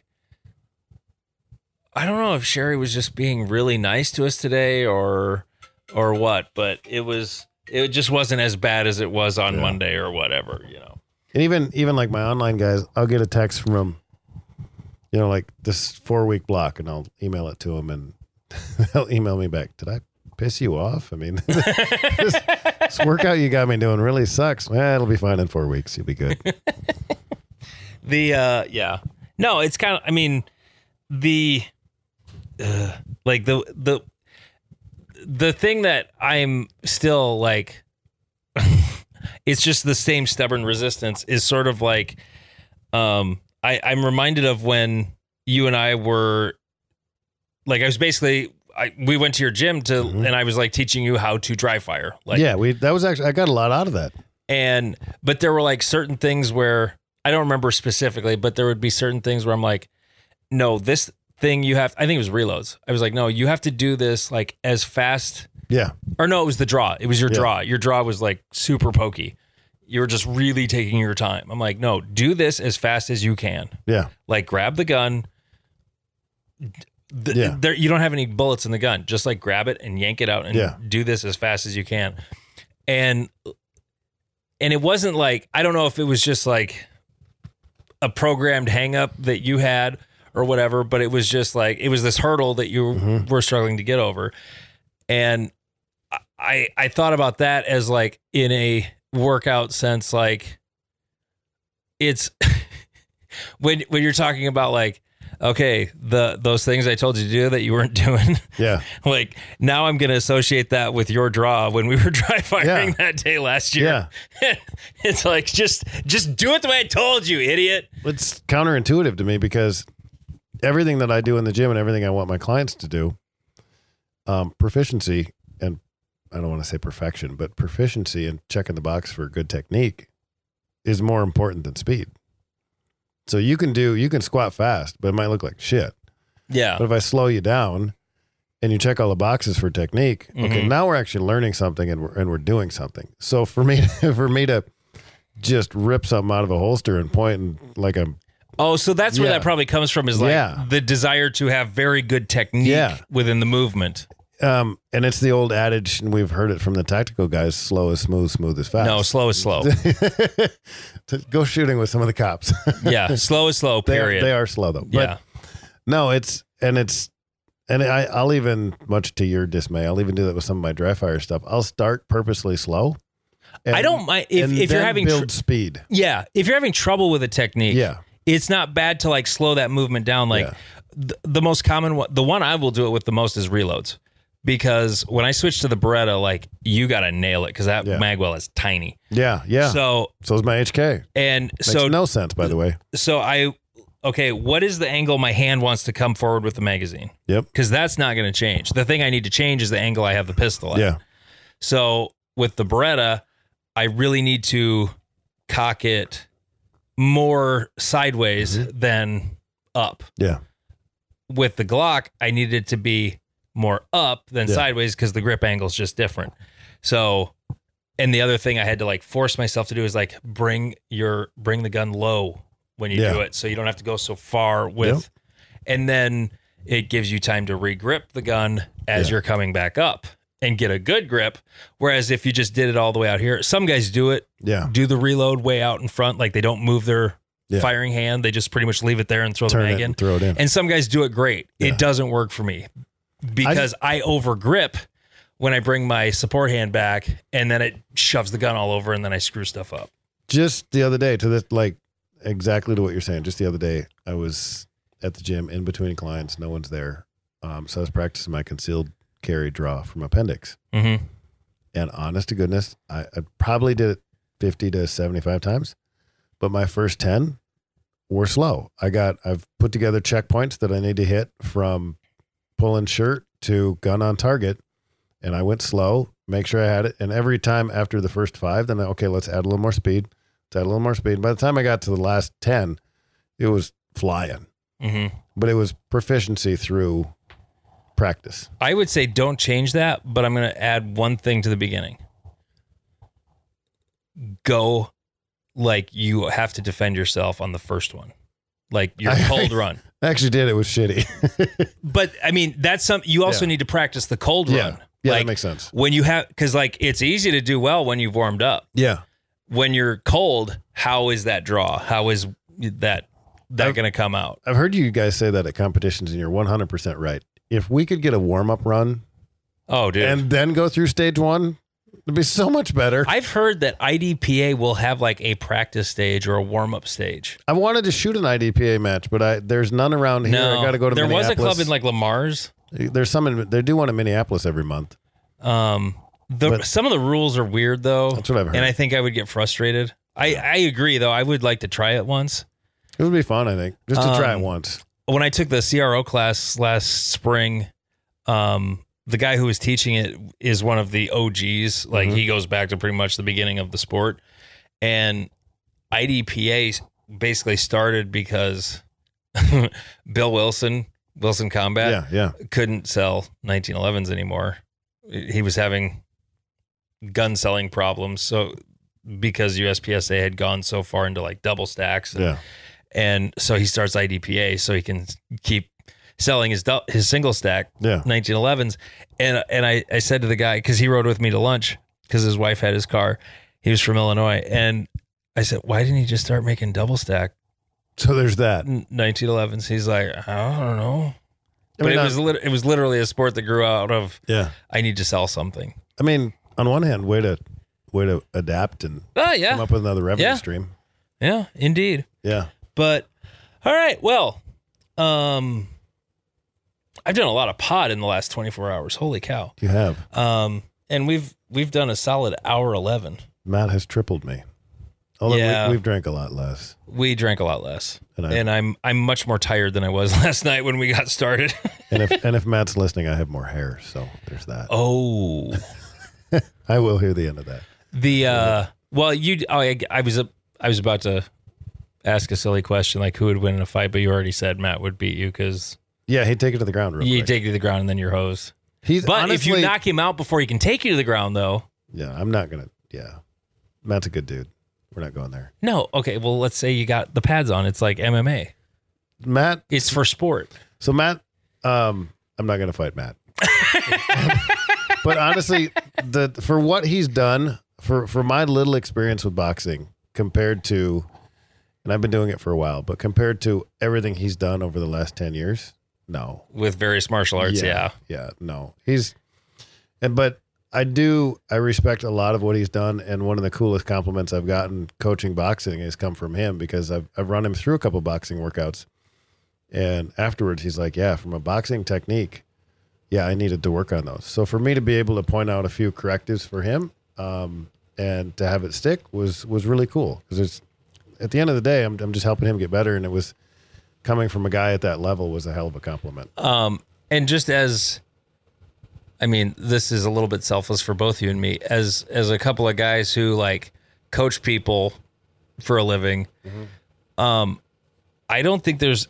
I don't know if Sherry was just being really nice to us today or, or what, but it was, it just wasn't as bad as it was on Yeah. Monday or whatever, you know? And even, even like my online guys, I'll get a text from them, you know, like this four week block, and I'll email it to them, and they'll email me back. Did I piss you off? I mean, this, this workout you got me doing really sucks. Eh, it'll be fine in four weeks. You'll be good. The, uh, yeah, no, it's kind of, I mean, the, uh, like the, the, the thing that I'm still like, it's just the same stubborn resistance is sort of like, um, I, I'm reminded of when you and I were like, I was basically, I, we went to your gym to, Mhm. and I was like teaching you how to dry fire. Like, Yeah, we, that was actually, I got a lot out of that. and, but there were like certain things where I don't remember specifically, but there would be certain things where I'm like, no, this thing you have, I think it was reloads. I was like, no, you have to do this like as fast. Yeah. Or no, it was the draw. It was your Yeah. draw. Your draw was like super pokey. You were just really taking your time. I'm like, no, do this as fast as you can. Yeah. Like grab the gun. Th- Yeah. There, you don't have any bullets in the gun. Just like grab it and yank it out and Yeah. do this as fast as you can. And and it wasn't like, I don't know if it was just like a programmed hang up that you had or whatever, but it was just like, it was this hurdle that you Mhm. were struggling to get over. And I I thought about that as like in a workout sense, like it's when when you're talking about like, okay, the those things I told you to do that you weren't doing, Yeah. like now I'm gonna associate that with your draw when we were dry firing Yeah. that day last year. Yeah. It's like just just do it the way I told you, idiot. It's counterintuitive to me because everything that I do in the gym and everything I want my clients to do, um, proficiency, and I don't want to say perfection, but proficiency and checking the box for good technique is more important than speed. So you can do, you can squat fast, but it might look like shit. Yeah. But if I slow you down and you check all the boxes for technique, okay, Mhm. now we're actually learning something and we're, and we're doing something. So for me, for me to just rip something out of a holster and point and like I'm, Oh, so that's where Yeah. that probably comes from, is like Yeah. the desire to have very good technique Yeah. within the movement. Um, and it's the old adage, and we've heard it from the tactical guys: slow is smooth, smooth is fast. No, slow is slow. To go shooting with some of the cops. Yeah, slow is slow, they, are, period. they are slow though. But yeah. no, it's and it's and I, I'll even, much to your dismay, I'll even do that with some of my dry fire stuff. I'll start purposely slow. And, I don't mind if, and if you're then having build tr- speed. yeah, if you're having trouble with a technique, Yeah, it's not bad to like slow that movement down. Like Yeah. th- the most common one, the one I will do it with the most is reloads, because when I switch to the Beretta, like you got to nail it because that Yeah. magwell is tiny. yeah, yeah. So, So is my H K. and Makes so no sense, by the way. so I okay, what is the angle my hand wants to come forward with the magazine? Yep. Because that's not going to change. The thing I need to change is the angle I have the pistol at. Yeah, So with the Beretta, I really need to cock it more sideways Mm-hmm. than up. yeah, With the Glock, I needed it to be more up than Yeah. sideways because the grip angle is just different. So, and the other thing I had to like force myself to do is like bring your bring the gun low when you Yeah. do it, so you don't have to go so far with, Yep. and then it gives you time to re-grip the gun as Yeah. you're coming back up and get a good grip. Whereas if you just did it all the way out here, some guys do it, yeah, do the reload way out in front, like they don't move their Yeah. firing hand. They just pretty much leave it there and throw Turn the mag it in. and throw it in. And some guys do it great. Yeah. It doesn't work for me because I, I over grip when I bring my support hand back, and then it shoves the gun all over, and then I screw stuff up. Just the other day, to this, like exactly to what you're saying. Just the other day, I was at the gym in between clients. No one's there, um, so I was practicing my concealed carry draw from appendix. Mm-hmm. And honest to goodness, I, I probably did it fifty to seventy-five times, but my first ten were slow. I got, I've put together checkpoints that I need to hit from pulling shirt to gun on target. And I went slow, make sure I had it. And every time after the first five, then I, okay, let's add a little more speed. Let's add a little more speed. By the time I got to the last ten, it was flying, Mm-hmm. but it was proficiency through practice. I would say don't change that, but I'm going to add one thing to the beginning. Go like you have to defend yourself on the first one, like your I- cold run. I actually did. It was shitty. But I mean, that's something you also Yeah. need to practice the cold Yeah. run. Yeah, like, that makes sense. when you have, because like it's easy to do well when you've warmed up. Yeah. When you're cold, how is that draw? How is that that I've- going to come out? I've heard you guys say that at competitions, and you're one hundred percent right. If we could get a warm-up run Oh, dude. and then go through stage one, it'd be so much better. I've heard that I D P A will have like a practice stage or a warm up stage. I wanted to shoot an I D P A match, but I there's none around here. No, I got to go to there was a Minneapolis. club in like Lamar's. There's some in, they do one in Minneapolis every month. Um, the But- some of the rules are weird though. That's what I've heard. And I think I would get frustrated. I, I agree though. I would like to try it once. It would be fun, I think, just to try it Um, once. When I took the C R O class last spring, um, the guy who was teaching it is one of the O Gs. Like Mhm. he goes back to pretty much the beginning of the sport. And I D P A basically started because Bill Wilson, Wilson Combat, Yeah, yeah. couldn't sell nineteen elevens anymore. He was having gun selling problems. So because U S P S A had gone so far into like double stacks. And, Yeah. and so he starts I D P A so he can keep selling his dou- his single stack Yeah. nineteen elevens. And and I, I said to the guy, because he rode with me to lunch because his wife had his car. He was from Illinois. And I said, why didn't he just start making double stack So there's that. nineteen elevens? He's like, I don't know. I But mean, it I- was lit- it was literally a sport that grew out of Yeah. I need to sell something. I mean, on one hand, way to way to adapt and Oh come yeah, up with another revenue Yeah. stream. yeah, indeed. Yeah. But all right, well, um, I've done a lot of pod in the last twenty-four hours. Holy cow! You have. Um, and we've we've done a solid hour eleven. Matt has tripled me. Although Yeah. we, we've drank a lot less. We drank a lot less, And I- and I'm I'm much more tired than I was last night when we got started. And if and if Matt's listening, I have more hair, so there's that. Oh, I will hear the end of that. the uh, well, you oh, I, I was a, I was about to ask a silly question like who would win in a fight, but you already said Matt would beat you because Yeah, he'd take it to the ground real you quick. take you to the ground and then you're hosed. He's But honestly, if you knock him out before he can take you to the ground, though, yeah, I'm not gonna. Yeah, Matt's a good dude. We're not going there. no. Okay, well, let's say you got the pads on. It's like M M A. Matt. It's for sport. So Matt, um, I'm not gonna fight Matt. But honestly, the for what he's done for for my little experience with boxing compared to, and I've been doing it for a while, but compared to everything he's done over the last ten years, no. With various martial arts, yeah. Yeah, no. He's and but I do I respect a lot of what he's done, and one of the coolest compliments I've gotten coaching boxing has come from him because I've I've run him through a couple boxing workouts. And afterwards he's like, "Yeah, from a boxing technique, yeah, I needed to work on those." So for me to be able to point out a few correctives for him um, and to have it stick was was really cool because it's at the end of the day I'm I'm just helping him get better, and it was coming from a guy at that level was a hell of a compliment. Um, and just as, I mean, this is a little bit selfless for both you and me, as as a couple of guys who like coach people for a living. Um, I don't think there's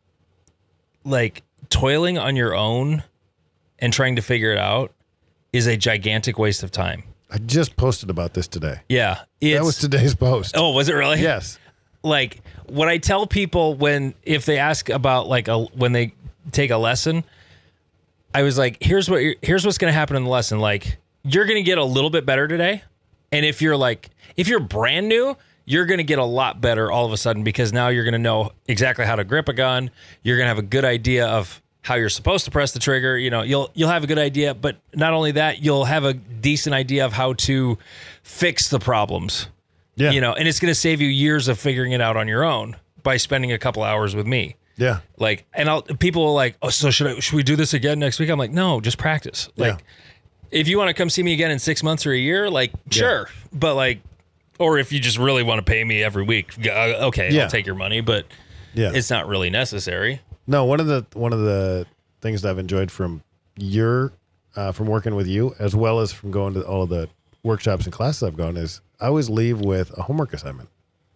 like toiling on your own and trying to figure it out is a gigantic waste of time. I just posted about this today. Yeah, it's, That was today's post. Oh, was it really? Yes. Like what I tell people when if they ask about like a when they take a lesson, I was like, here's what you're, here's what's going to happen in the lesson. Like you're going to get a little bit better today, and if you're like if you're brand new, you're going to get a lot better all of a sudden because now you're going to know exactly how to grip a gun. You're going to have a good idea of how you're supposed to press the trigger. You know, you'll you'll have a good idea, but not only that, you'll have a decent idea of how to fix the problems. Yeah. You know, and it's going to save you years of figuring it out on your own by spending a couple hours with me. Yeah. Like, and I'll, people are like, oh, so should I, should we do this again next week? I'm like, no, just practice. Like, Yeah. if you want to come see me again in six months or a year, like, sure. But like, or if you just really want to pay me every week, uh, okay, Yeah. I'll take your money, but Yeah. it's not really necessary. No, one of the one of the things that I've enjoyed from your uh, from working with you, as well as from going to all of the workshops and classes I've gone, is I always leave with a homework assignment.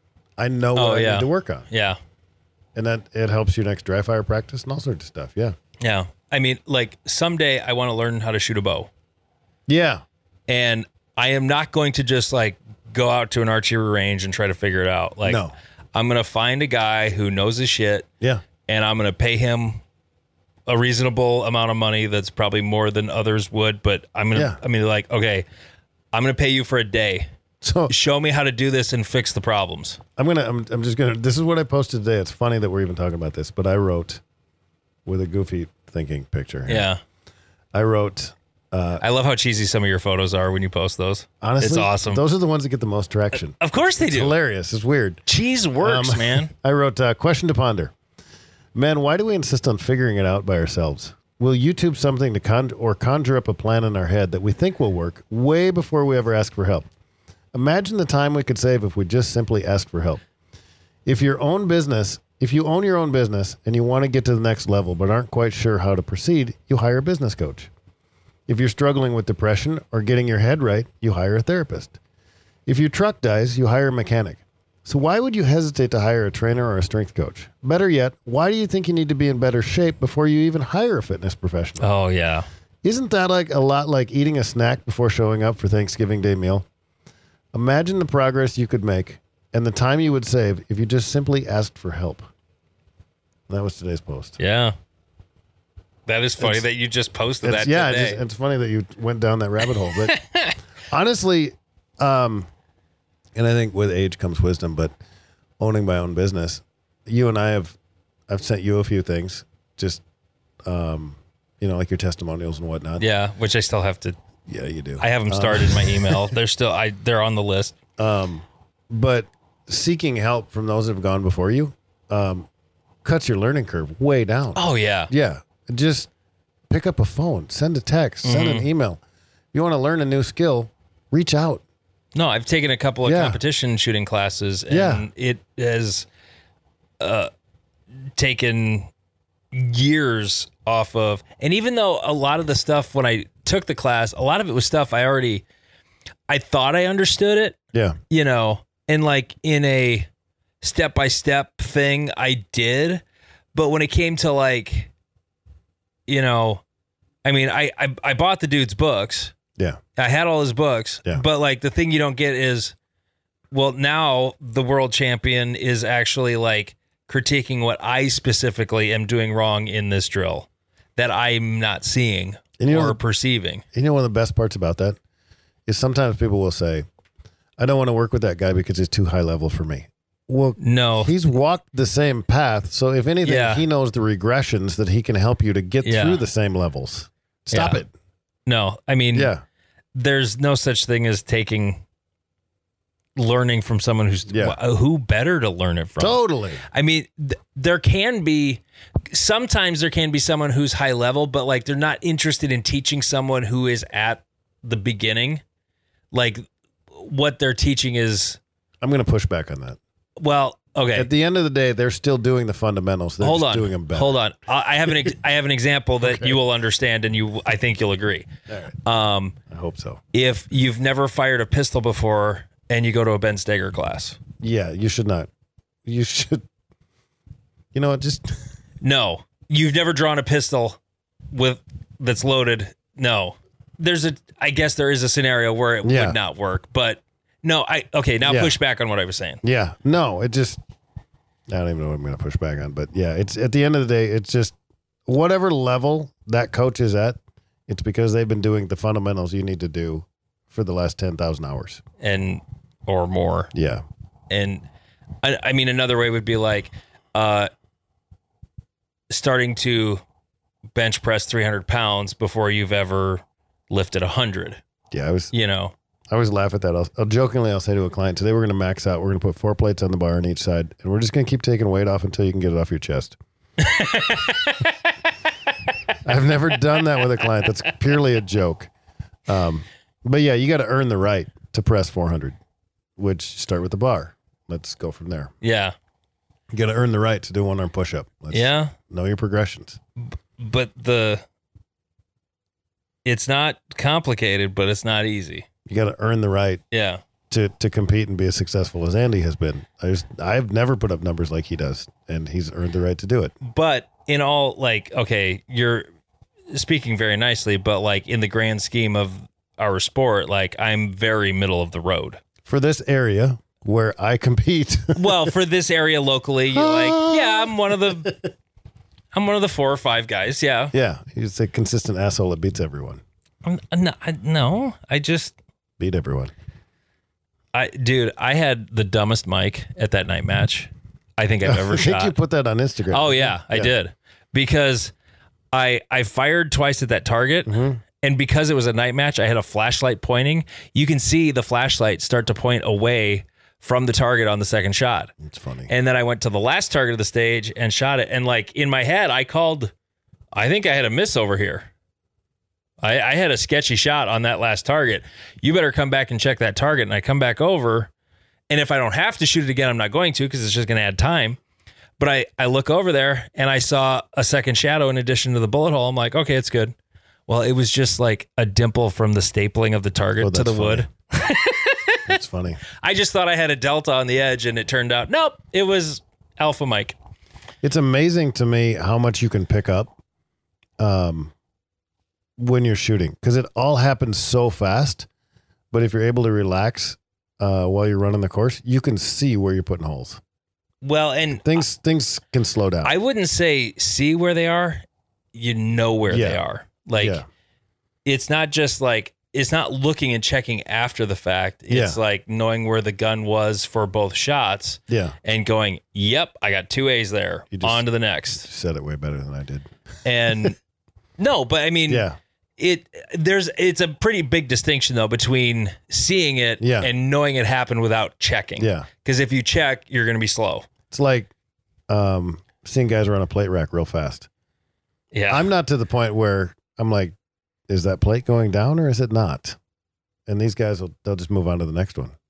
I know what Oh, I yeah. need to work on, Yeah. and that it helps you next dry fire practice and all sorts of stuff. Yeah, Yeah. I mean, like someday I want to learn how to shoot a bow. yeah, And I am not going to just like go out to an archery range and try to figure it out. Like, No. I'm going to find a guy who knows his shit yeah, and I'm going to pay him a reasonable amount of money that's probably more than others would. But I'm going to, Yeah. I mean, like, okay, I'm going to pay you for a day. So Show me how to do this and fix the problems. I'm gonna. I'm, I'm just gonna. This is what I posted today. It's funny that we're even talking about this, but I wrote with a goofy thinking picture. here. Yeah. I wrote. I love how cheesy some of your photos are when you post those. Honestly, it's awesome. Those are the ones that get the most traction. Of course they do. Hilarious. It's weird. Cheese works, Um, man. I wrote uh, question to ponder. Man, why do we insist on figuring it out by ourselves? We'll YouTube something to con- or conjure up a plan in our head that we think will work way before we ever ask for help. Imagine the time we could save if we just simply asked for help. If your own business, if you own your own business and you want to get to the next level but aren't quite sure how to proceed, you hire a business coach. If you're struggling with depression or getting your head right, you hire a therapist. If your truck dies, you hire a mechanic. So why would you hesitate to hire a trainer or a strength coach? Better yet, why do you think you need to be in better shape before you even hire a fitness professional? Oh, yeah. Isn't that like a lot like eating a snack before showing up for Thanksgiving Day meal? Imagine the progress you could make and the time you would save if you just simply asked for help. That was today's post. Yeah. That is funny It's- that you just posted It's, that yeah, today. it's, just, it's funny that you went down that rabbit hole. But honestly, um, and I think with age comes wisdom, but owning my own business, you and I have, I've sent you a few things, just, um, you know, like your testimonials and whatnot. Yeah, which I still have to. Yeah, you do. I have them started in my email. They're still. I. They're on the list. But seeking help from those that have gone before you um, cuts your learning curve way down. Oh yeah. Yeah. Just pick up a phone, send a text, send Mm-hmm. an email. If you want to learn a new skill, reach out. No, I've taken a couple of Yeah. competition shooting classes, and Yeah. it has uh, taken years off of. And even though a lot of the stuff when I took the class, a lot of it was stuff I already, I thought I understood it, Yeah. you know, and like in a step by step thing, I did. But when it came to like, you know, I mean, I I, I bought the dude's books. Yeah. I had all his books, Yeah. but like the thing you don't get is, well, now the world champion is actually like critiquing what I specifically am doing wrong in this drill that I'm not seeing And you know or the- perceiving. You know, one of the best parts about that is sometimes people will say, I don't want to work with that guy because he's too high level for me. Well, No, he's walked the same path. So if anything, Yeah. he knows the regressions that he can help you to get Yeah. through the same levels. Stop Yeah. it. no. I mean, Yeah. there's no such thing as taking learning from someone who's Yeah. wh- who better to learn it from. Totally. I mean, th- there can be, sometimes there can be someone who's high level, but like they're not interested in teaching someone who is at the beginning. Like what they're teaching is, I'm going to push back on that. well, okay. At the end of the day, they're still doing the fundamentals. They're Hold just on. doing them better. Hold on. I I have an ex- I have an example that you will understand and you I think you'll agree. Um, I hope so. if you've never fired a pistol before and you go to a Ben Steger class, Yeah, you should not. You should. You know what? Just no, you've never drawn a pistol with that's loaded. No, there's a. I guess there is a scenario where it Yeah. would not work, but no. I okay. Now Yeah. push back on what I was saying. yeah. No, it just. I don't even know what I'm going to push back on, but yeah, it's at the end of the day, it's just whatever level that coach is at. It's because they've been doing the fundamentals you need to do for the last ten thousand hours. And or more. Yeah. And I, I mean, another way would be like uh, starting to bench press three hundred pounds before you've ever lifted one hundred. Yeah, I was. You know, I always laugh at that. I'll, I'll jokingly, I'll say to a client, today we're going to max out. We're going to put four plates on the bar on each side, and we're just going to keep taking weight off until you can get it off your chest. I've never done that with a client. That's purely a joke. Um, but yeah, you got to earn the right to press four hundred, which start with the bar. Let's go from there. Yeah. You got to earn the right to do one arm push up. Let's yeah. know your progressions. But the, it's not complicated, but it's not easy. You got to earn the right. Yeah. To, to compete and be as successful as Andy has been. I just, I've never put up numbers like he does, and he's earned the right to do it. But in all, like, okay, you're speaking very nicely, but like in the grand scheme of our sport, like I'm very middle of the road. For this area where I compete. Well, for this area locally, you're like, yeah, I'm one of the, I'm one of the four or five guys. Yeah. Yeah. He's a consistent asshole that beats everyone. I'm, no, I, no, I just. Beat everyone. I, dude, I had the dumbest mic at that night match I think I've ever I think shot. you put that on Instagram. Oh yeah, I yeah. did. Because I I fired twice at that target, mm-hmm. and because it was a night match, I had a flashlight pointing. You can see the flashlight start to point away from the target on the second shot. It's funny. And then I went to the last target of the stage and shot it. And like in my head, I called, I think I had a miss over here. I, I had a sketchy shot on that last target. You better come back and check that target. And I come back over. And if I don't have to shoot it again, I'm not going to because it's just going to add time. But I, I look over there and I saw a second shadow in addition to the bullet hole. I'm like, okay, it's good. Well, it was just like a dimple from the stapling of the target oh, to the funny. wood. That's funny. I just thought I had a delta on the edge and it turned out, nope, it was Alpha Mike. It's amazing to me how much you can pick up um, when you're shooting because it all happens so fast. But if you're able to relax uh, while you're running the course, you can see where you're putting holes. Well, and things things can slow down. I wouldn't say see where they are. You know where yeah. they are. Like, yeah. it's not just like, it's not looking and checking after the fact. It's yeah. like knowing where the gun was for both shots. Yeah. And going, yep, I got two A's there. On to the next. You said it way better than I did. And no, but I mean, yeah. it there's it's a pretty big distinction though between seeing it yeah. and knowing it happened without checking. Yeah. Because if you check, you're going to be slow. It's like um, seeing guys run a plate rack real fast. Yeah. I'm not to the point where I'm like, is that plate going down or is it not? And these guys will they'll just move on to the next one.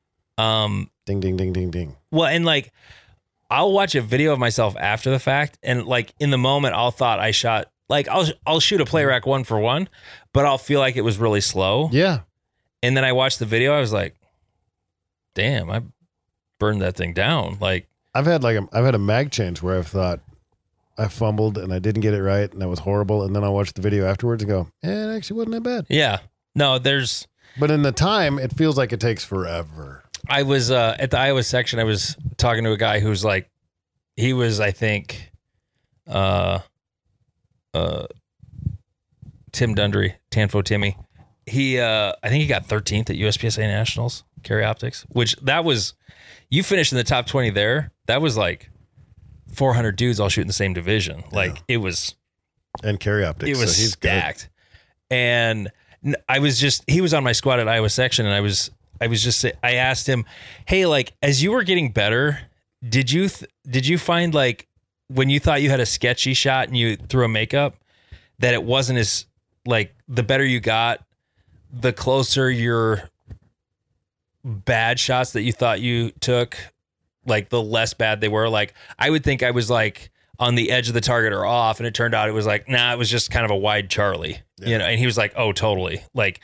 Um, ding, ding, ding, ding, ding. Well, and like, I'll watch a video of myself after the fact, and like in the moment, I'll thought I shot like I'll I'll shoot a play rack one for one, but I'll feel like it was really slow. Yeah. And then I watched the video. I was like, damn, I burned that thing down. Like I've had like a, I've had a mag change where I've thought I fumbled and I didn't get it right and that was horrible. And then I watched the video afterwards and go, eh, it actually wasn't that bad. Yeah. No, there's. But in the time, it feels like it takes forever. I was uh, at the Iowa section. I was talking to a guy who's like, he was, I think, uh, uh, Tim Dundry, Tanfo Timmy. He, uh, I think he got thirteenth at U S P S A Nationals, Carry Optics, which that was, you finished in the top twenty there. That was like four hundred dudes all shooting the same division. Like yeah. it was. And Carry Optics. It was so he's stacked. Good. And I was just, he was on my squad at Iowa section. And I was, I was just, I asked him, hey, like, as you were getting better, did you, th- did you find like when you thought you had a sketchy shot and you threw a makeup that it wasn't as like the better you got, the closer your bad shots that you thought you took, like the less bad they were? Like, I would think I was like on the edge of the target or off. And it turned out it was like, nah, it was just kind of a wide Charlie, yeah. you know? And he was like, oh, totally. Like,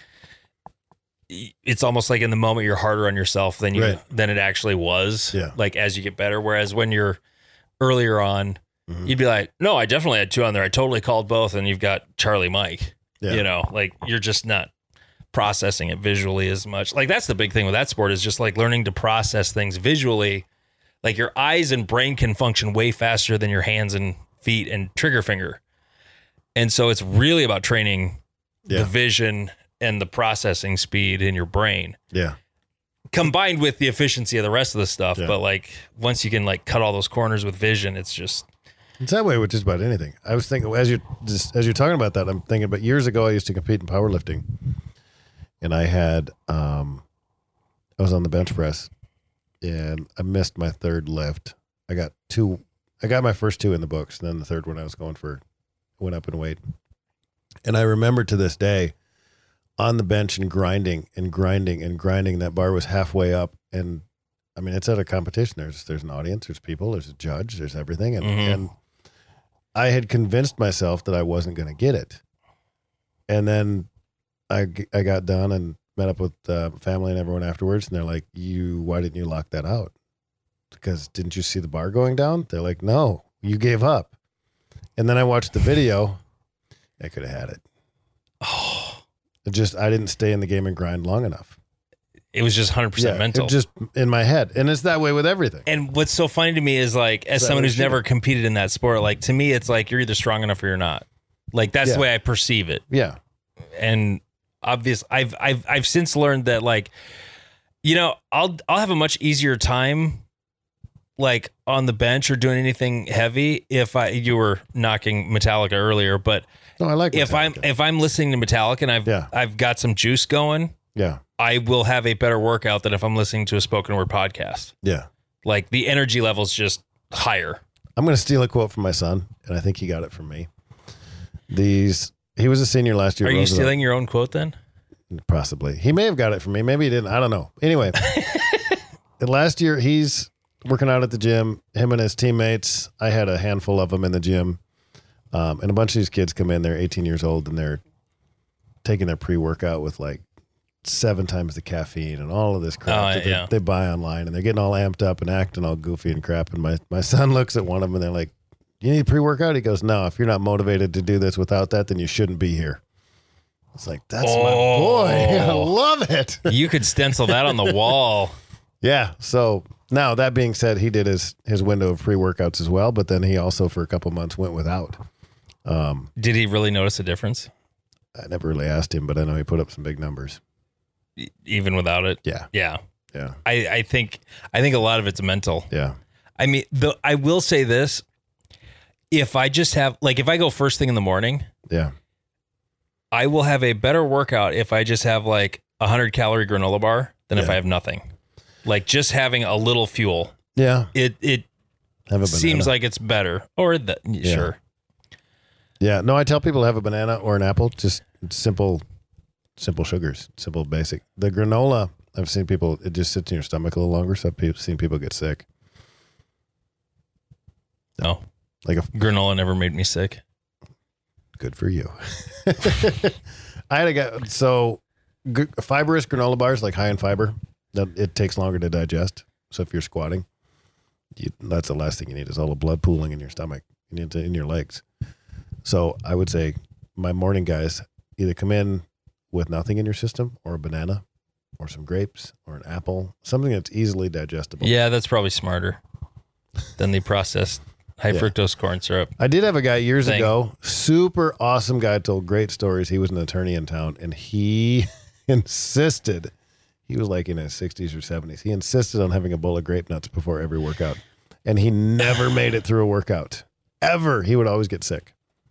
it's almost like in the moment you're harder on yourself than you, right. than it actually was. Yeah. Like as you get better. Whereas when you're earlier on, mm-hmm. you'd be like, no, I definitely had two on there. I totally called both. And you've got Charlie Mike, yeah. you know, like you're just not processing it visually as much. Like that's the big thing with that sport is just like learning to process things visually. Like your eyes and brain can function way faster than your hands and feet and trigger finger. And so it's really about training yeah. the vision and the processing speed in your brain. Yeah. combined with the efficiency of the rest of the stuff. Yeah. But like once you can like cut all those corners with vision, it's just It's that way with just about anything. I was thinking as you just as you're talking about that, I'm thinking. But years ago, I used to compete in powerlifting, and I had um, I was on the bench press, and I missed my third lift. I got two. I got my first two in the books, and then the third one I was going for went up in weight. And I remember to this day, on the bench and grinding and grinding and grinding. That bar was halfway up, and I mean, it's at a competition. There's there's an audience, there's people, there's a judge, there's everything, and Mhm. and I had convinced myself that I wasn't going to get it, and then I g- I got done and met up with uh, family and everyone afterwards, and they're like, "You, why didn't you lock that out? Because didn't you see the bar going down?" They're like, "No, you gave up." And then I watched the video. I could have had it. oh, It just I didn't stay in the game and grind long enough. it was just one hundred percent mental. It just in my head, and it's that way with everything. And what's so funny to me is like, as That someone was who's shit. never competed in that sport, like to me, it's like you're either strong enough or you're not. Like that's Yeah. the way I perceive it. Yeah, And obvious, I've I've I've since learned that like, you know, I'll I'll have a much easier time, like on the bench or doing anything heavy if I you were knocking Metallica earlier, but no, I like if I'm Metallica. if I'm listening to Metallica and I've Yeah. I've got some juice going, yeah, I will have a better workout than if I'm listening to a spoken word podcast. yeah. Like the energy level's just higher. I'm going to steal a quote from my son, and I think he got it from me. These he was a senior last year. Are at you Roosevelt. stealing your own quote then? Possibly. He may have got it from me. Maybe he didn't. I don't know. Anyway, and last year he's working out at the gym. Him and his teammates. I had a handful of them in the gym, um, and a bunch of these kids come in. They're eighteen years old, and they're taking their pre-workout with like seven times the caffeine and all of this crap Oh, that they, yeah. they buy online, and they're getting all amped up and acting all goofy and crap. And my my son looks at one of them, and they're like, "You need pre-workout?" He goes, "No. If you're not motivated to do this without that, then you shouldn't be here." It's like, that's my boy. I Oh. love it. You could stencil that on the wall. Yeah. So now that being said, he did his, his window of pre-workouts as well, but then he also for a couple months went without. Um, Did he really notice a difference? I never really asked him, but I know he put up some big numbers. E- Even without it? Yeah. Yeah. Yeah. I, I think I think a lot of it's mental. Yeah. I mean, the, I will say this. If I just have, like, if I go first thing in the morning, Yeah. I will have a better workout if I just have like a hundred calorie granola bar than if Yeah. I have nothing. Like just having a little fuel, Yeah. it it Have a seems banana. like it's better. Or the, sure, Yeah. No, I tell people to have a banana or an apple, just simple, simple sugars, simple, basic. The granola, I've seen people, it just sits in your stomach a little longer. So I've seen people get sick. no, Like a granola never made me sick. Good for you. I had a guy, so g- fibrous granola bars, like high in fiber, that it takes longer to digest. So if you're squatting, you, that's the last thing you need is all the blood pooling in your stomach, you need to, in your legs. So I would say my morning guys either come in with nothing in your system or a banana or some grapes or an apple, something that's easily digestible. Yeah, that's probably smarter than the processed high Yeah. fructose corn syrup. I did have a guy years Thing. ago, super awesome guy, told great stories. He was an attorney in town, and he insisted, he was like in his sixties or seventies, he insisted on having a bowl of grape nuts before every workout. And he never made it through a workout. Ever. He would always get sick.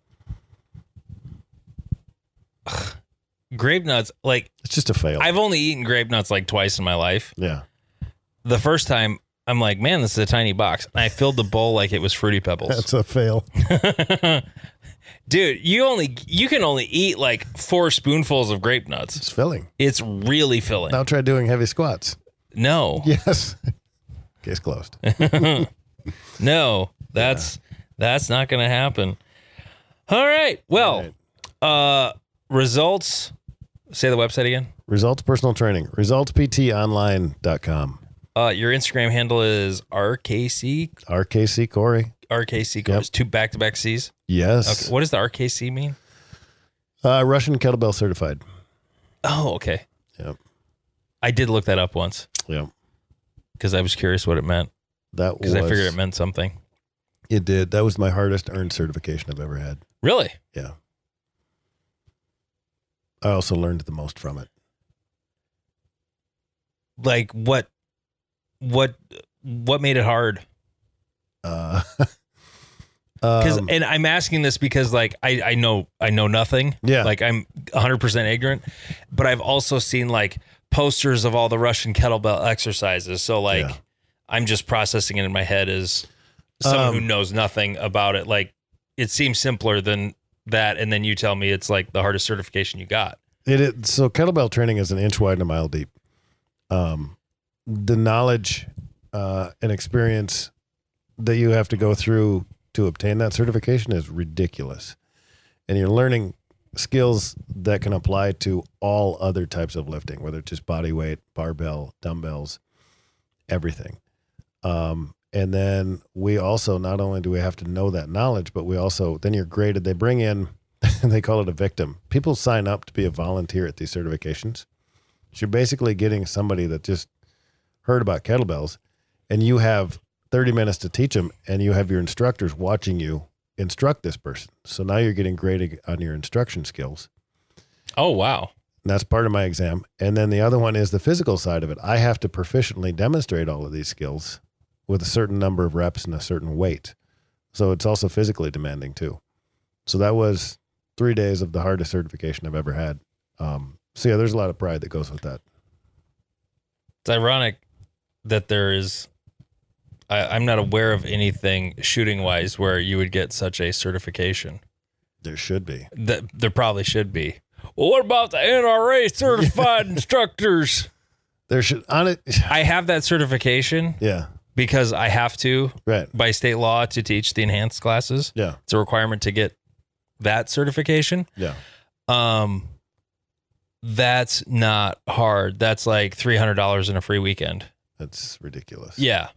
Grape nuts, like It's just a fail. I've only eaten grape nuts like twice in my life. yeah. The first time, I'm like, man, this is a tiny box. And I filled the bowl like it was Fruity Pebbles. That's a fail. Dude, you only you can only eat like four spoonfuls of grape nuts. It's filling. It's really filling. Now try doing heavy squats. No, Yes. Case closed. no, that's that's not going to happen. All right. Well, uh, results. Say the website again. Results Personal Training. results p t online dot com. Uh, your Instagram handle is R K C R K C Corey. R K C. Yep. Two back to back C's. Yes. Okay. What does the R K C mean? Uh, Russian kettlebell certified. Oh, okay. Yep. I did look that up once Yep. because I was curious what it meant. That was. Because I figured it meant something. It did. That was my hardest earned certification I've ever had. Really? Yeah. I also learned the most from it. Like what, what, what made it hard? Uh, Because, um, and I'm asking this because like, I, I know, I know nothing. Yeah. Like I'm a hundred percent ignorant, but I've also seen like posters of all the Russian kettlebell exercises. So like, Yeah. I'm just processing it in my head as someone Um, who knows nothing about it. Like it seems simpler than that. And then you tell me it's like the hardest certification you got. It is, so kettlebell training is an inch wide and a mile deep. Um, the knowledge uh, and experience that you have to go through to obtain that certification is ridiculous. And you're learning skills that can apply to all other types of lifting, whether it's just body weight, barbell, dumbbells, everything. Um, and then we also, not only do we have to know that knowledge, but we also, then you're graded. They bring in, they call it a victim. People sign up to be a volunteer at these certifications. So you're basically getting somebody that just heard about kettlebells, and you have thirty minutes to teach them, and you have your instructors watching you instruct this person. So now you're getting graded on your instruction skills. Oh, wow. And that's part of my exam. And then the other one is the physical side of it. I have to proficiently demonstrate all of these skills with a certain number of reps and a certain weight. So it's also physically demanding too. So that was three days of the hardest certification I've ever had. Um, so yeah, there's a lot of pride that goes with that. It's ironic that there is, I, I'm not aware of anything shooting wise where you would get such a certification. There should be. That there probably should be. Well, what about the N R A certified instructors? There should, on it. I have that certification Yeah. because I have to Right. by state law to teach the enhanced classes. Yeah. It's a requirement to get that certification. Yeah. Um, That's not hard. That's like three hundred dollars in a free weekend. That's ridiculous. Yeah.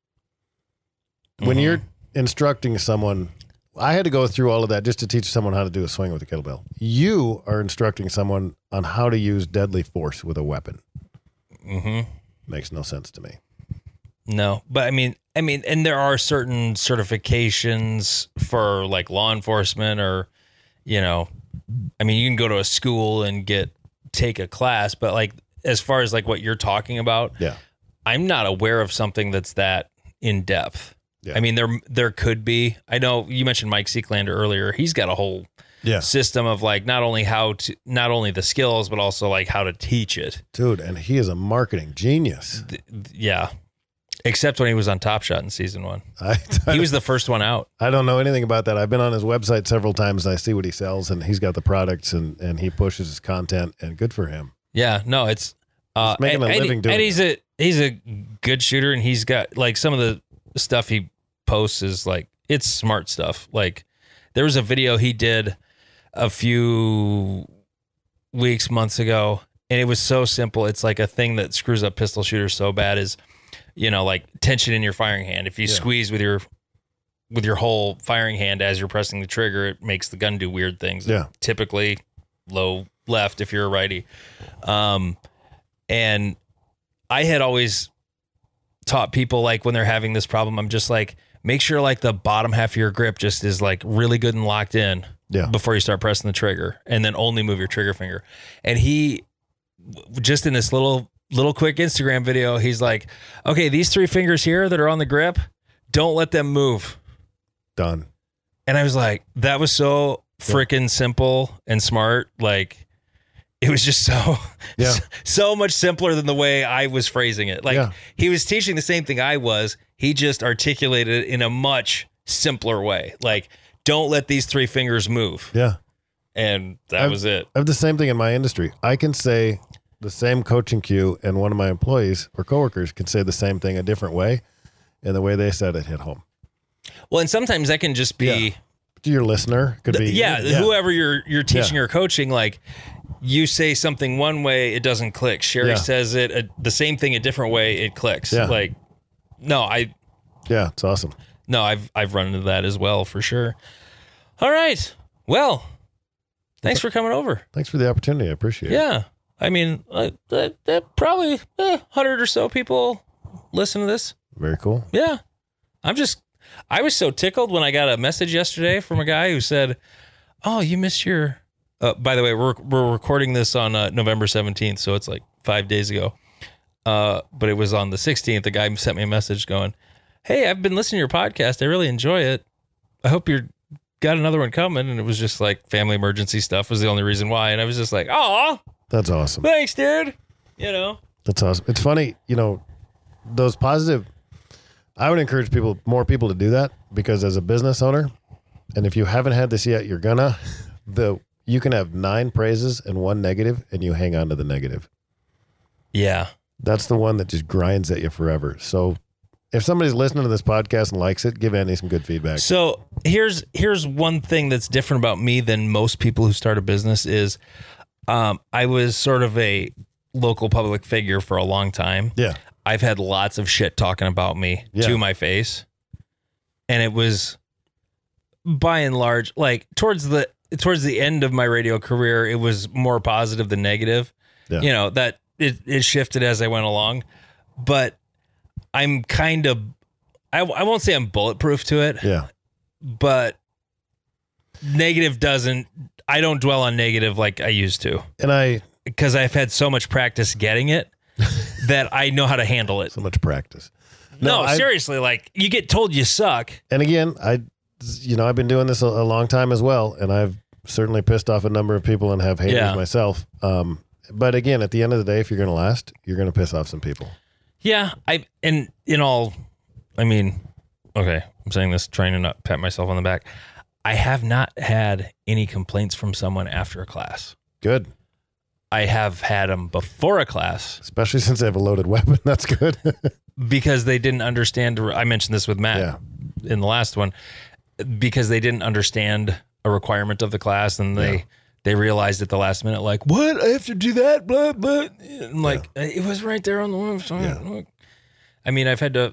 When Mhm. you're instructing someone, I had to go through all of that just to teach someone how to do a swing with a kettlebell. You are instructing someone on how to use deadly force with a weapon. Mm-hmm. Makes no sense to me. No, but I mean, I mean, and there are certain certifications for like law enforcement or, you know, I mean, you can go to a school and get, take a class, but like, as far as like what you're talking about, Yeah. I'm not aware of something that's that in depth. Yeah. I mean, there, there could be, I know you mentioned Mike Seeklander earlier. He's got a whole Yeah. system of like, not only how to, not only the skills, but also like how to teach it. Dude, and he is a marketing genius. Yeah. Except when he was on Top Shot in season one. I, He was the first one out. I don't know anything about that. I've been on his website several times and I see what he sells, and he's got the products and, and he pushes his content, and good for him. Yeah, no, it's uh, He's making and, a and living he, doing and he's it. a he's a good shooter, and he's got like some of the stuff he posts is like it's smart stuff. Like there was a video he did a few weeks, months ago, and it was so simple. It's like a thing that screws up pistol shooters so bad is, you know, like tension in your firing hand. If you Yeah. squeeze with your with your whole firing hand as you're pressing the trigger, it makes the gun do weird things. Yeah. Typically low left if you're a righty. Um, and I had always taught people like when they're having this problem, I'm just like, make sure like the bottom half of your grip just is like really good and locked in Yeah. before you start pressing the trigger, and then only move your trigger finger. And he just in this little, little quick Instagram video, he's like, okay, these three fingers here that are on the grip, don't let them move. Done. And I was like, that was so freaking simple and smart. Like it was just so, Yeah. so much simpler than the way I was phrasing it. Like Yeah. he was teaching the same thing I was. He just articulated it in a much simpler way. Like, don't let these three fingers move. Yeah. And that I've- was it. I have the same thing in my industry. I can say the same coaching cue, and one of my employees or coworkers can say the same thing a different way, and the way they said it hit home. Well, and sometimes that can just be, Yeah. To your listener, could be yeah, whoever you're you're teaching Yeah. or coaching, like you say something one way, it doesn't click. Sherry Yeah. says it a, the same thing a different way, it clicks. Yeah. Like, no, I Yeah, it's awesome. no, I've I've run into that as well for sure. All right, well, thanks for coming over. Thanks for the opportunity. I appreciate it. Yeah, I mean, uh, that, that probably a hundred or so people listen to this. Very cool. Yeah, I'm just. I was so tickled when I got a message yesterday from a guy who said, "Oh, you missed your." Uh, by the way, we're we're recording this on uh, November seventeenth, so it's like five days ago. Uh, but it was on the sixteenth. The guy sent me a message going, "Hey, I've been listening to your podcast. I really enjoy it. I hope you're got another one coming." And it was just like family emergency stuff was the only reason why. And I was just like, "Oh, that's awesome. Thanks, dude." You know, that's awesome. It's funny, you know, those positive. I would encourage people, more people to do that, because as a business owner, and if you haven't had this yet, you're gonna, the, you can have nine praises and one negative, and you hang on to the negative. Yeah. That's the one that just grinds at you forever. So if somebody's listening to this podcast and likes it, give Andy some good feedback. So here's here's one thing that's different about me than most people who start a business is um, I was sort of a local public figure for a long time. Yeah. I've had lots of shit talking about me yeah. to my face. And it was by and large, like towards the towards the end of my radio career, it was more positive than negative. Yeah. You know, that it, it shifted as I went along. But I'm kind of, I, I won't say I'm bulletproof to it. Yeah. But negative doesn't, I don't dwell on negative like I used to. And I, because I've had so much practice getting it that I know how to handle it. So much practice. No, no seriously, like you get told you suck. And again, I, you know, I've been doing this a, a long time as well. And I've certainly pissed off a number of people and have haters yeah. myself. Um, but again, at the end of the day, if you're going to last, you're going to piss off some people. Yeah. I, and in all, I mean, okay, I'm saying this trying to not pat myself on the back. I have not had any complaints from someone after a class. Good. I have had them before a class. Especially since they have a loaded weapon. That's good. Because they didn't understand. I mentioned this with Matt yeah. in the last one. Because they didn't understand a requirement of the class, and they, yeah. they realized at the last minute, like, what? I have to do that? Blah, blah. And like, yeah. it was right there on the website. Yeah. I mean, I've had to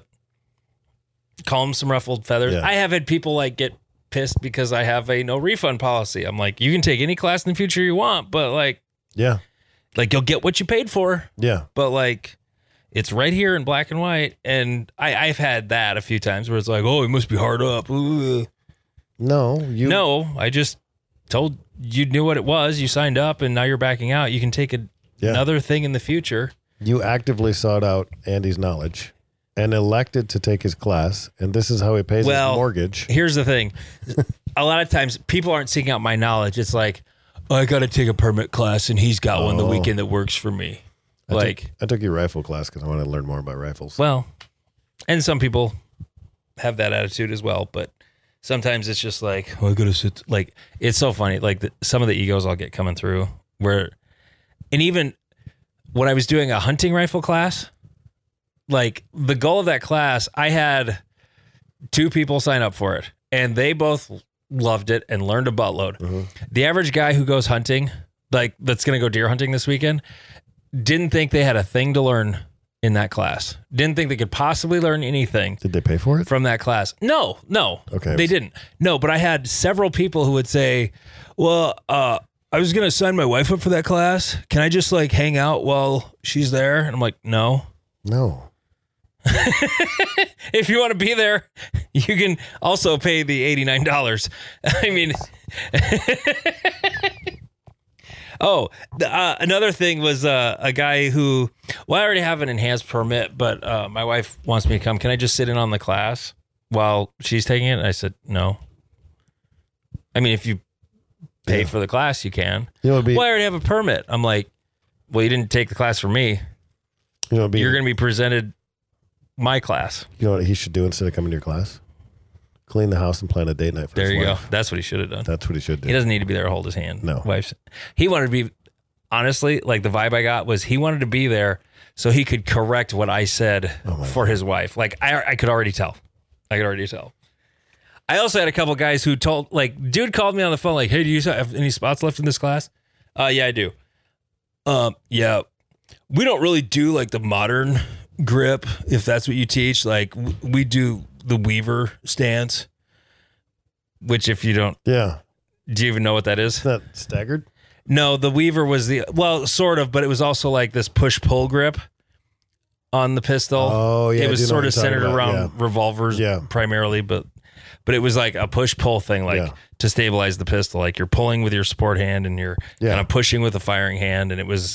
calm some ruffled feathers. Yeah. I have had people like get pissed because I have a no refund policy. I'm like, you can take any class in the future you want, but like, yeah, like you'll get what you paid for. Yeah. But like, it's right here in black and white. And I, I've had that a few times where it's like, oh, it must be hard up. Ugh. No, you. No, I just told you knew what it was. You signed up and now you're backing out. You can take a, yeah. another thing in the future. You actively sought out Andy's knowledge and elected to take his class. And this is how he pays well, his mortgage. Here's the thing. A lot of times people aren't seeking out my knowledge. It's like, oh, I got to take a permit class and he's got oh. one the weekend that works for me. I like took, I took your rifle class because I wanted to learn more about rifles. Well, and some people have that attitude as well, but sometimes it's just like, oh, I gotta sit. Like, it's so funny. Like the, some of the egos I'll get coming through where, and even when I was doing a hunting rifle class, like the goal of that class, I had two people sign up for it and they both loved it and learned a buttload. Mm-hmm. The average guy who goes hunting, like that's going to go deer hunting this weekend, didn't think they had a thing to learn in that class. Didn't think they could possibly learn anything. Did they pay for it? From that class? No, no. Okay. They didn't. No, but I had several people who would say, well, uh, I was going to sign my wife up for that class. Can I just like hang out while she's there? And I'm like, no. No. If you want to be there, you can also pay the eighty-nine dollars. I mean, oh, the, uh, another thing was uh, a guy who, well, I already have an enhanced permit, but uh, my wife wants me to come. Can I just sit in on the class while she's taking it? And I said, no. I mean, if you pay yeah. for the class, you can. You know, be, well, I already have a permit. I'm like, well, you didn't take the class for me. You know, be, You're going to be presented my class. You know what he should do instead of coming to your class? Clean the house and plan a date night for there his you wife. go. That's what he should have done. That's what he should do. He doesn't need to be there to hold his hand. No. Wife's, he wanted to be, honestly, like the vibe I got was he wanted to be there so he could correct what I said oh for God. his wife. Like I, I could already tell. I could already tell. I also had a couple guys who told, like, dude called me on the phone, like, hey, do you have any spots left in this class? Uh, yeah, I do. Um, yeah. We don't really do like the modern grip, if that's what you teach. Like we do the Weaver stance, which if you don't, yeah. Do you even know what that is? Is that staggered? No, the Weaver was the, well, sort of, but it was also like this push pull grip on the pistol. Oh yeah. It was sort of centered about. around yeah. revolvers yeah. primarily, but, but it was like a push pull thing, like yeah. to stabilize the pistol. Like you're pulling with your support hand and you're yeah. kind of pushing with the firing hand. And it was,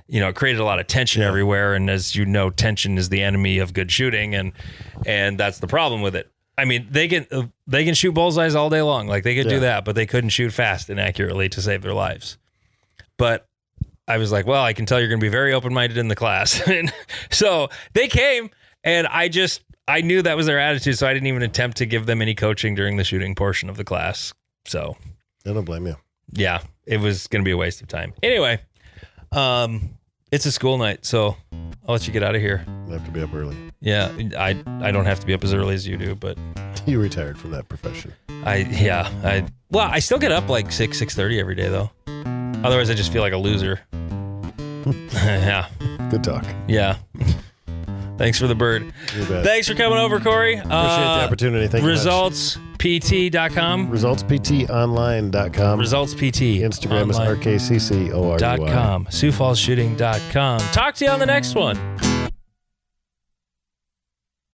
you know, it created a lot of tension Yeah. everywhere. And as you know, tension is the enemy of good shooting. And, and that's the problem with it. I mean, they can, uh, they can shoot bullseyes all day long. Like they could Yeah. do that, but they couldn't shoot fast and accurately to save their lives. But I was like, well, I can tell you're going to be very open-minded in the class. And so they came, and I just, I knew that was their attitude. So I didn't even attempt to give them any coaching during the shooting portion of the class. So I don't blame you. yeah, it was going to be a waste of time. Anyway, um, it's a school night, so I'll let you get out of here. I have to be up early. Yeah, I I don't have to be up as early as you do, but You retired from that profession. I yeah I well I still get up like six six thirty every day though. Otherwise, I just feel like a loser. yeah, Good talk. yeah. Thanks for the bird. You bet. Thanks for coming over, Corey. Appreciate the opportunity. Thank you much. results p t dot com. results p t online dot com. Results P T. Instagram is R K C C O R D Y. Dot com. Sioux Falls Shooting dot com. Talk to you on the next one.